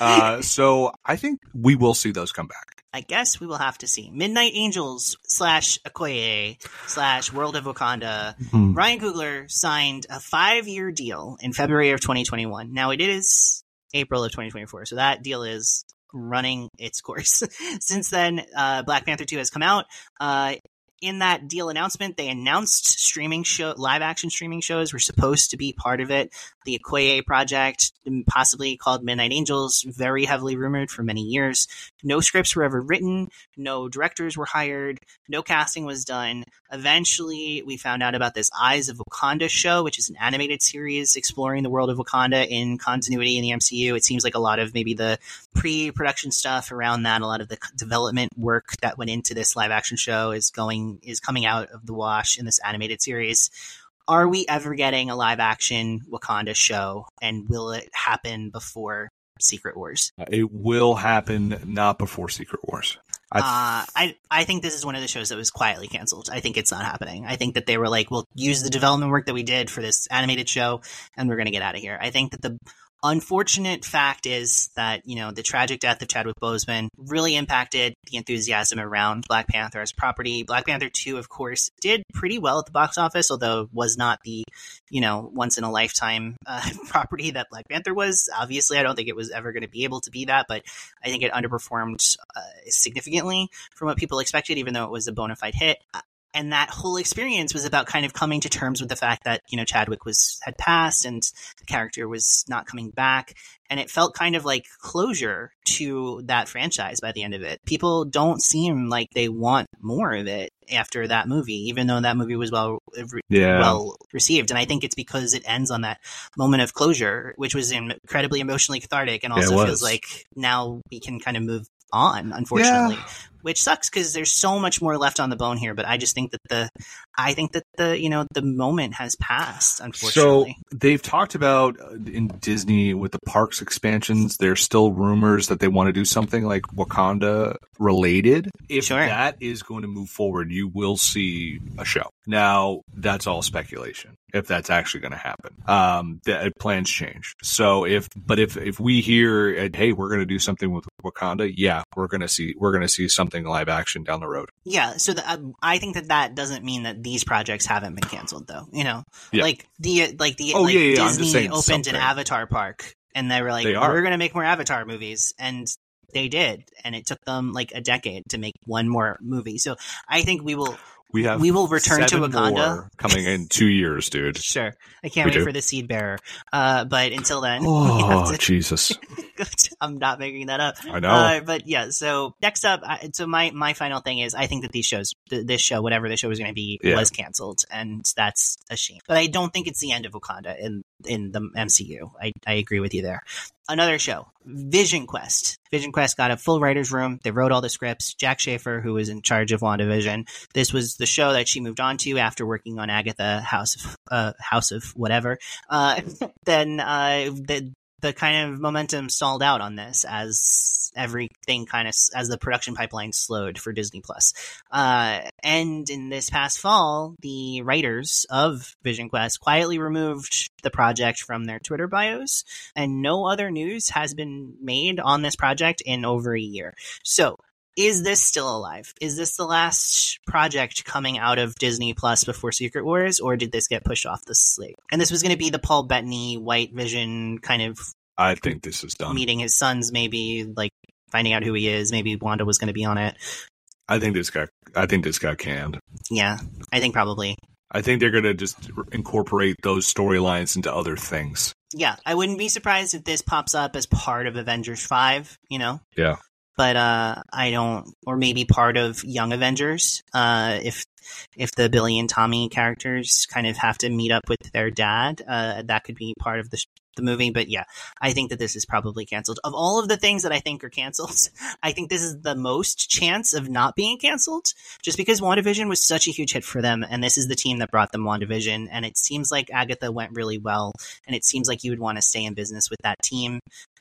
So I think we will see those come back. I guess we will have to see. Midnight Angels / Okoye / World of Wakanda. Ryan Coogler signed a 5-year deal in February of 2021. Now it is April of 2024, so that deal is running its course. Since then, Black Panther 2 has come out. In that deal announcement, they announced live action streaming shows were supposed to be part of it. The Okoye project, possibly called Midnight Angels, very heavily rumored for many years. No scripts were ever written. No directors were hired. No casting was done. Eventually, we found out about this Eyes of Wakanda show, which is an animated series exploring the world of Wakanda in continuity in the MCU. It seems like a lot of maybe the pre-production stuff around that, a lot of the development work that went into this live action show is coming out of the wash in this animated series. Are we ever getting a live action Wakanda show, and will it happen before Secret Wars? It will happen not before Secret Wars. I think this is one of the shows that was quietly canceled. I think it's not happening. I think that they were like, we'll use the development work that we did for this animated show and we're going to get out of here. I think that the unfortunate fact is that, the tragic death of Chadwick Boseman really impacted the enthusiasm around Black Panther as a property. Black Panther 2, of course, did pretty well at the box office, although was not the, once in a lifetime property that Black Panther was. Obviously, I don't think it was ever going to be able to be that, but I think it underperformed significantly from what people expected, even though it was a bona fide hit. And that whole experience was about kind of coming to terms with the fact that, Chadwick had passed and the character was not coming back. And it felt kind of like closure to that franchise by the end of it. People don't seem like they want more of it after that movie, even though that movie was well received. And I think it's because it ends on that moment of closure, which was incredibly emotionally cathartic, and also feels like now we can kind of move on, unfortunately. Which sucks because there's so much more left on the bone here, but I just think that the moment has passed, unfortunately. So they've talked about in Disney with the parks expansions, there's still rumors that they want to do something like Wakanda related. If that is going to move forward, you will see a show. Now, that's all speculation, if that's actually going to happen. Plans change. So if we hear, hey, we're going to do something with Wakanda, we're going to see something live action down the road. Yeah, so I think that doesn't mean that these projects haven't been canceled, though. Like Disney opened an Avatar park, and they were like, we're going to make more Avatar movies, and they did, and it took them like a decade to make one more movie. So I think we will return to Wakanda coming in 2 years, dude. Sure. I can't wait for the Seed Bearer. But until then, Jesus. I'm not making that up. I know. But yeah, so next up, my final thing is I think that this show, whatever the show was going to be, was canceled, and that's a shame. But I don't think it's the end of Wakanda in the MCU. I agree with you there. Another show, Vision Quest. Vision Quest got a full writer's room. They wrote all the scripts. Jack Schaefer, who was in charge of WandaVision, this was the show that she moved on to after working on Agatha, House of whatever. Then the kind of momentum stalled out on this as everything as the production pipeline slowed for Disney Plus. And in this past fall, the writers of Vision Quest quietly removed the project from their Twitter bios, and no other news has been made on this project in over a year. So, is this still alive? Is this the last project coming out of Disney Plus before Secret Wars, or did this get pushed off the slate? And this was going to be the Paul Bettany, White Vision kind of... I think this is done. Meeting his sons, maybe, like, finding out who he is. Maybe Wanda was going to be on it. I think this got canned. Yeah, I think probably. I think they're going to just incorporate those storylines into other things. Yeah, I wouldn't be surprised if this pops up as part of Avengers 5, Yeah. But I don't, or maybe part of Young Avengers. If the Billy and Tommy characters kind of have to meet up with their dad, that could be part of the the movie. But yeah, I think that this is probably canceled. Of all of the things that I think are canceled, I think this is the most chance of not being canceled, just because WandaVision was such a huge hit for them, and this is the team that brought them WandaVision, and it seems like Agatha went really well, and it seems like you would want to stay in business with that team.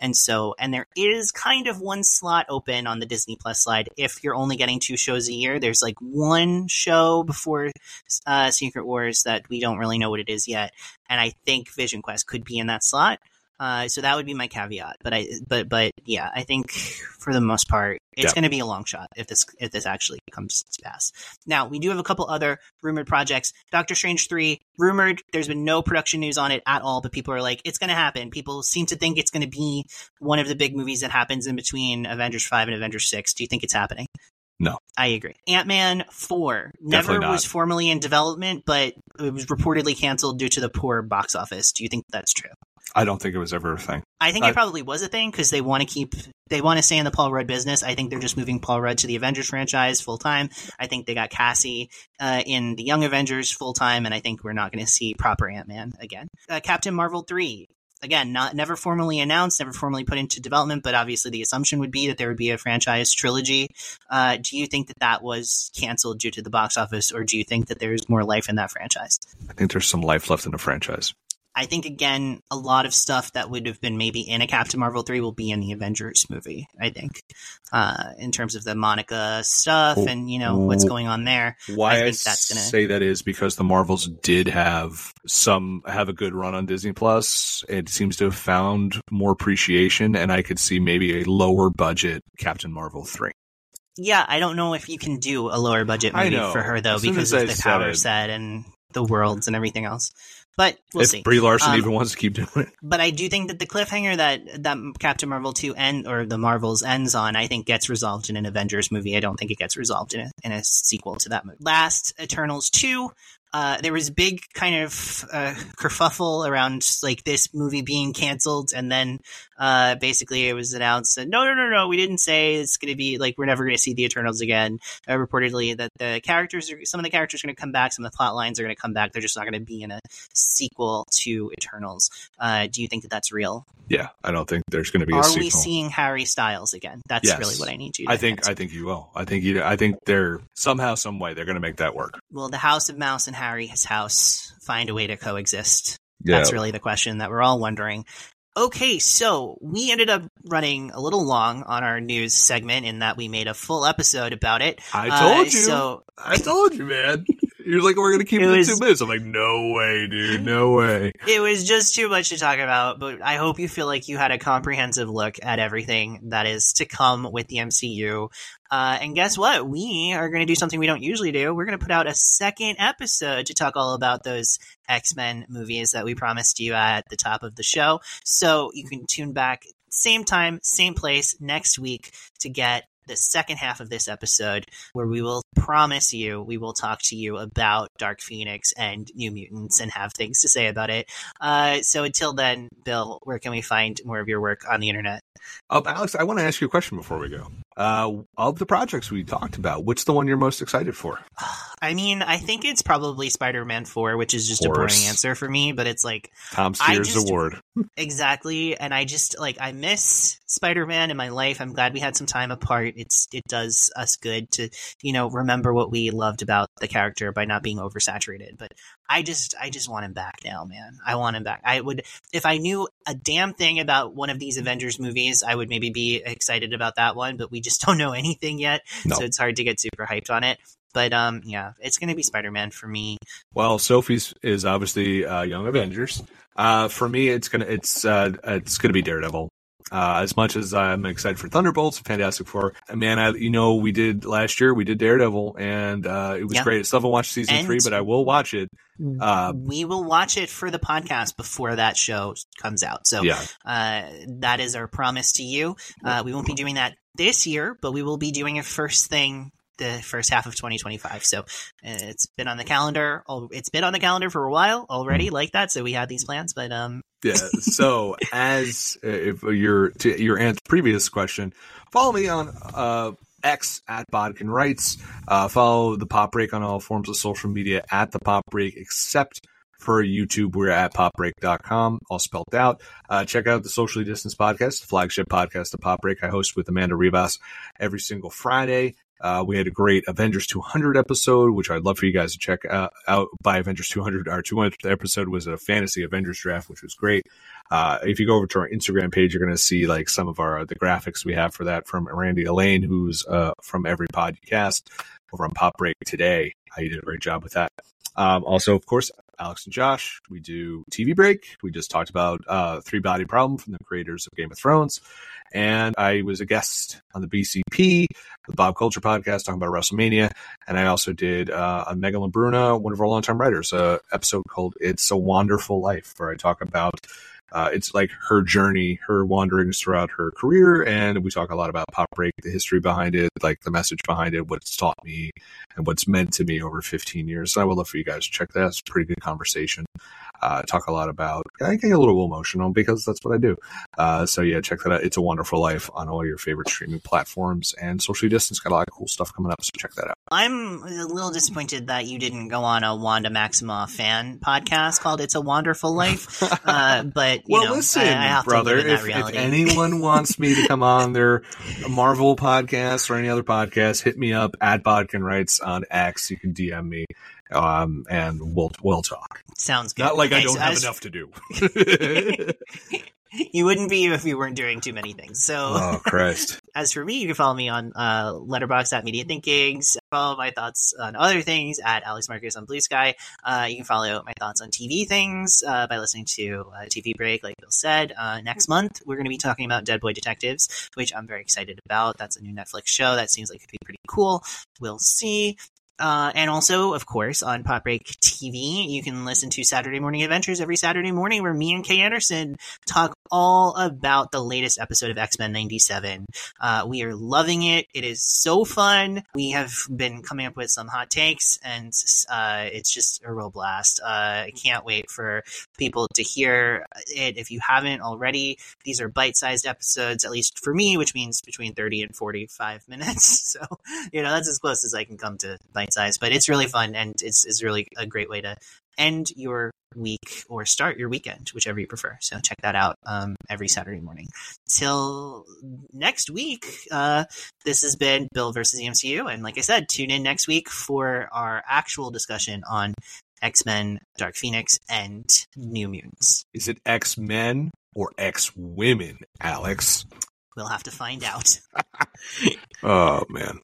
And there is kind of one slot open on the Disney Plus slide. If you're only getting 2 shows a year, there's like one show before Secret Wars that we don't really know what it is yet. And I think Vision Quest could be in that slot. So that would be my caveat. But yeah, I think for the most part, it's going to be a long shot if this actually comes to pass. Now, we do have a couple other rumored projects. Doctor Strange 3, rumored. There's been no production news on it at all, but people are like, it's going to happen. People seem to think it's going to be one of the big movies that happens in between Avengers 5 and Avengers 6. Do you think it's happening? No. I agree. Ant-Man 4 never was formally in development, but it was reportedly canceled due to the poor box office. Do you think that's true? I don't think it was ever a thing. I think it probably was a thing because they want to stay in the Paul Rudd business. I think they're just moving Paul Rudd to the Avengers franchise full time. I think they got Cassie in the Young Avengers full time, and I think we're not going to see proper Ant-Man again. Captain Marvel 3. Again, never formally announced, never formally put into development, but obviously the assumption would be that there would be a franchise trilogy. Do you think that was canceled due to the box office, or do you think that there's more life in that franchise? I think there's some life left in the franchise. I think, again, a lot of stuff that would have been maybe in a Captain Marvel 3 will be in the Avengers movie, I think, in terms of the Monica stuff and, what's going on there. Why I say that is because the Marvels did have a good run on Disney Plus. It seems to have found more appreciation, and I could see maybe a lower budget Captain Marvel 3. Yeah, I don't know if you can do a lower budget movie for her, though, because of the power set and the worlds and everything else. But we'll see. If Brie Larson even wants to keep doing it. But I do think that the cliffhanger that Captain Marvel 2 or the Marvels ends on, I think gets resolved in an Avengers movie. I don't think it gets resolved in a sequel to that movie. Last, Eternals 2. There was big kind of kerfuffle around like this movie being canceled, and then basically it was announced that no, we didn't say it's going to be like we're never going to see the Eternals again. Reportedly that some of the characters are going to come back, some of the plot lines are going to come back. They're just not going to be in a sequel to Eternals. Do you think that that's real? Yeah, I don't think there's going to be a sequel. Are we seeing Harry Styles again? That's really what I need you to answer. I think you will. I think they're somehow, some way they're going to make that work. Will the House of Mouse and Harry's house find a way to coexist? Yeah. That's really the question that we're all wondering. Okay, so we ended up running a little long on our news segment in that we made a full episode about it. I told you, man. You're like, we're going to keep it in 2 minutes. I'm like, no way, dude. No way. It was just too much to talk about, but I hope you feel like you had a comprehensive look at everything that is to come with the MCU. And guess what? We are going to do something we don't usually do. We're going to put out a second episode to talk all about those X-Men movies that we promised you at the top of the show. So you can tune back same time, same place next week to get the second half of this episode, where we will promise you we will talk to you about Dark Phoenix and New Mutants and have things to say about it. So until then, Bill, where can we find more of your work on the internet? Alex, I want to ask you a question before we go. Of the projects we talked about, what's the one you're most excited for? I mean, I think it's probably Spider-Man 4, which is just a boring answer for me, but it's like Tom Sears Award. Exactly. And I just I miss Spider-Man in my life. I'm glad we had some time apart. It does us good to, remember what we loved about the character by not being oversaturated. But I just want him back now, man. I want him back. I would, if I knew a damn thing about one of these Avengers movies, I would maybe be excited about that one, but we just don't know anything yet. No. So it's hard to get super hyped on it. But yeah, it's going to be Spider-Man for me. Well, Sophie's is obviously Young Avengers. For me, it's gonna be Daredevil. As much as I'm excited for Thunderbolts, Fantastic Four, man, we did Daredevil, and it was great. I still haven't watched season 3, but I will watch it. We will watch it for the podcast before that show comes out. So that is our promise to you. We won't be doing that this year, but we will be doing it first thing the first half of 2025. So it's been on the calendar. It's been on the calendar for a while already, like that. So we had these plans, but yeah. So as if to your aunt's previous question, follow me on X at Bodkin Writes. Follow the Pop Break on all forms of social media at the Pop Break, except For YouTube, we're at popbreak.com, all spelled out. Check out the Socially Distanced Podcast, the flagship podcast of Pop Break. I host with Amanda Rivas every single Friday. We had a great Avengers 200 episode, which I'd love for you guys to check out by Avengers 200. Our 200th episode was a fantasy Avengers draft, which was great. If you go over to our Instagram page, you're going to see like some of the graphics we have for that from Randy Elaine, who's from Every Podcast over on Pop Break today. He did a great job with that. Also, of course, Alex and Josh, we do TV Break. We just talked about Three Body Problem from the creators of Game of Thrones. And I was a guest on the BCP, the Bob Culture podcast, talking about WrestleMania. And I also did on Megan LaBruna, one of our longtime writers, episode called It's a Wonderful Life, where I talk about it's like her journey, her wanderings throughout her career. And we talk a lot about Pop Break, the history behind it, like the message behind it, what it's taught me and what's meant to me over 15 years. So I would love for you guys to check that. It's a pretty good conversation. Talk a lot about, I get a little emotional because that's what I do. So yeah, check that out. It's a Wonderful Life on all your favorite streaming platforms, and Socially Distance got a lot of cool stuff coming up. So check that out. I'm a little disappointed that you didn't go on a Wanda Maximoff fan podcast called It's a Wonderful Life. But you know, listen, I have brother, to live in that reality. If anyone wants me to come on their Marvel podcast or any other podcast, hit me up at Bodkin Writes on X. You can DM me. And we'll talk. Sounds good. Not like I don't have enough to do. You wouldn't be if you weren't doing too many things. So, oh Christ! As for me, you can follow me on Letterboxd at Media Thinkings. Follow my thoughts on other things at Alex Marcus on Blue Sky. You can follow my thoughts on TV things by listening to TV Break, like Bill said. Next month, we're going to be talking about Dead Boy Detectives, which I'm very excited about. That's a new Netflix show that seems like it could be pretty cool. We'll see. And also, of course, on Pop Break TV, you can listen to Saturday Morning Adventures every Saturday morning, where me and Kay Anderson talk all about the latest episode of X-Men 97. We are loving it. It is so fun. We have been coming up with some hot takes, and it's just a real blast. I can't wait for people to hear it. If you haven't already, these are bite-sized episodes, at least for me, which means between 30 and 45 minutes. So, that's as close as I can come to bite-sized, but it's really fun, and it's really a great way to end your week or start your weekend, whichever you prefer. So check that out every Saturday morning. Till next week, this has been Bill versus the MCU, and like I said, tune in next week for our actual discussion on X-Men, Dark Phoenix, and New Mutants. Is it X-Men or X-Women, Alex? We'll have to find out. Oh, man.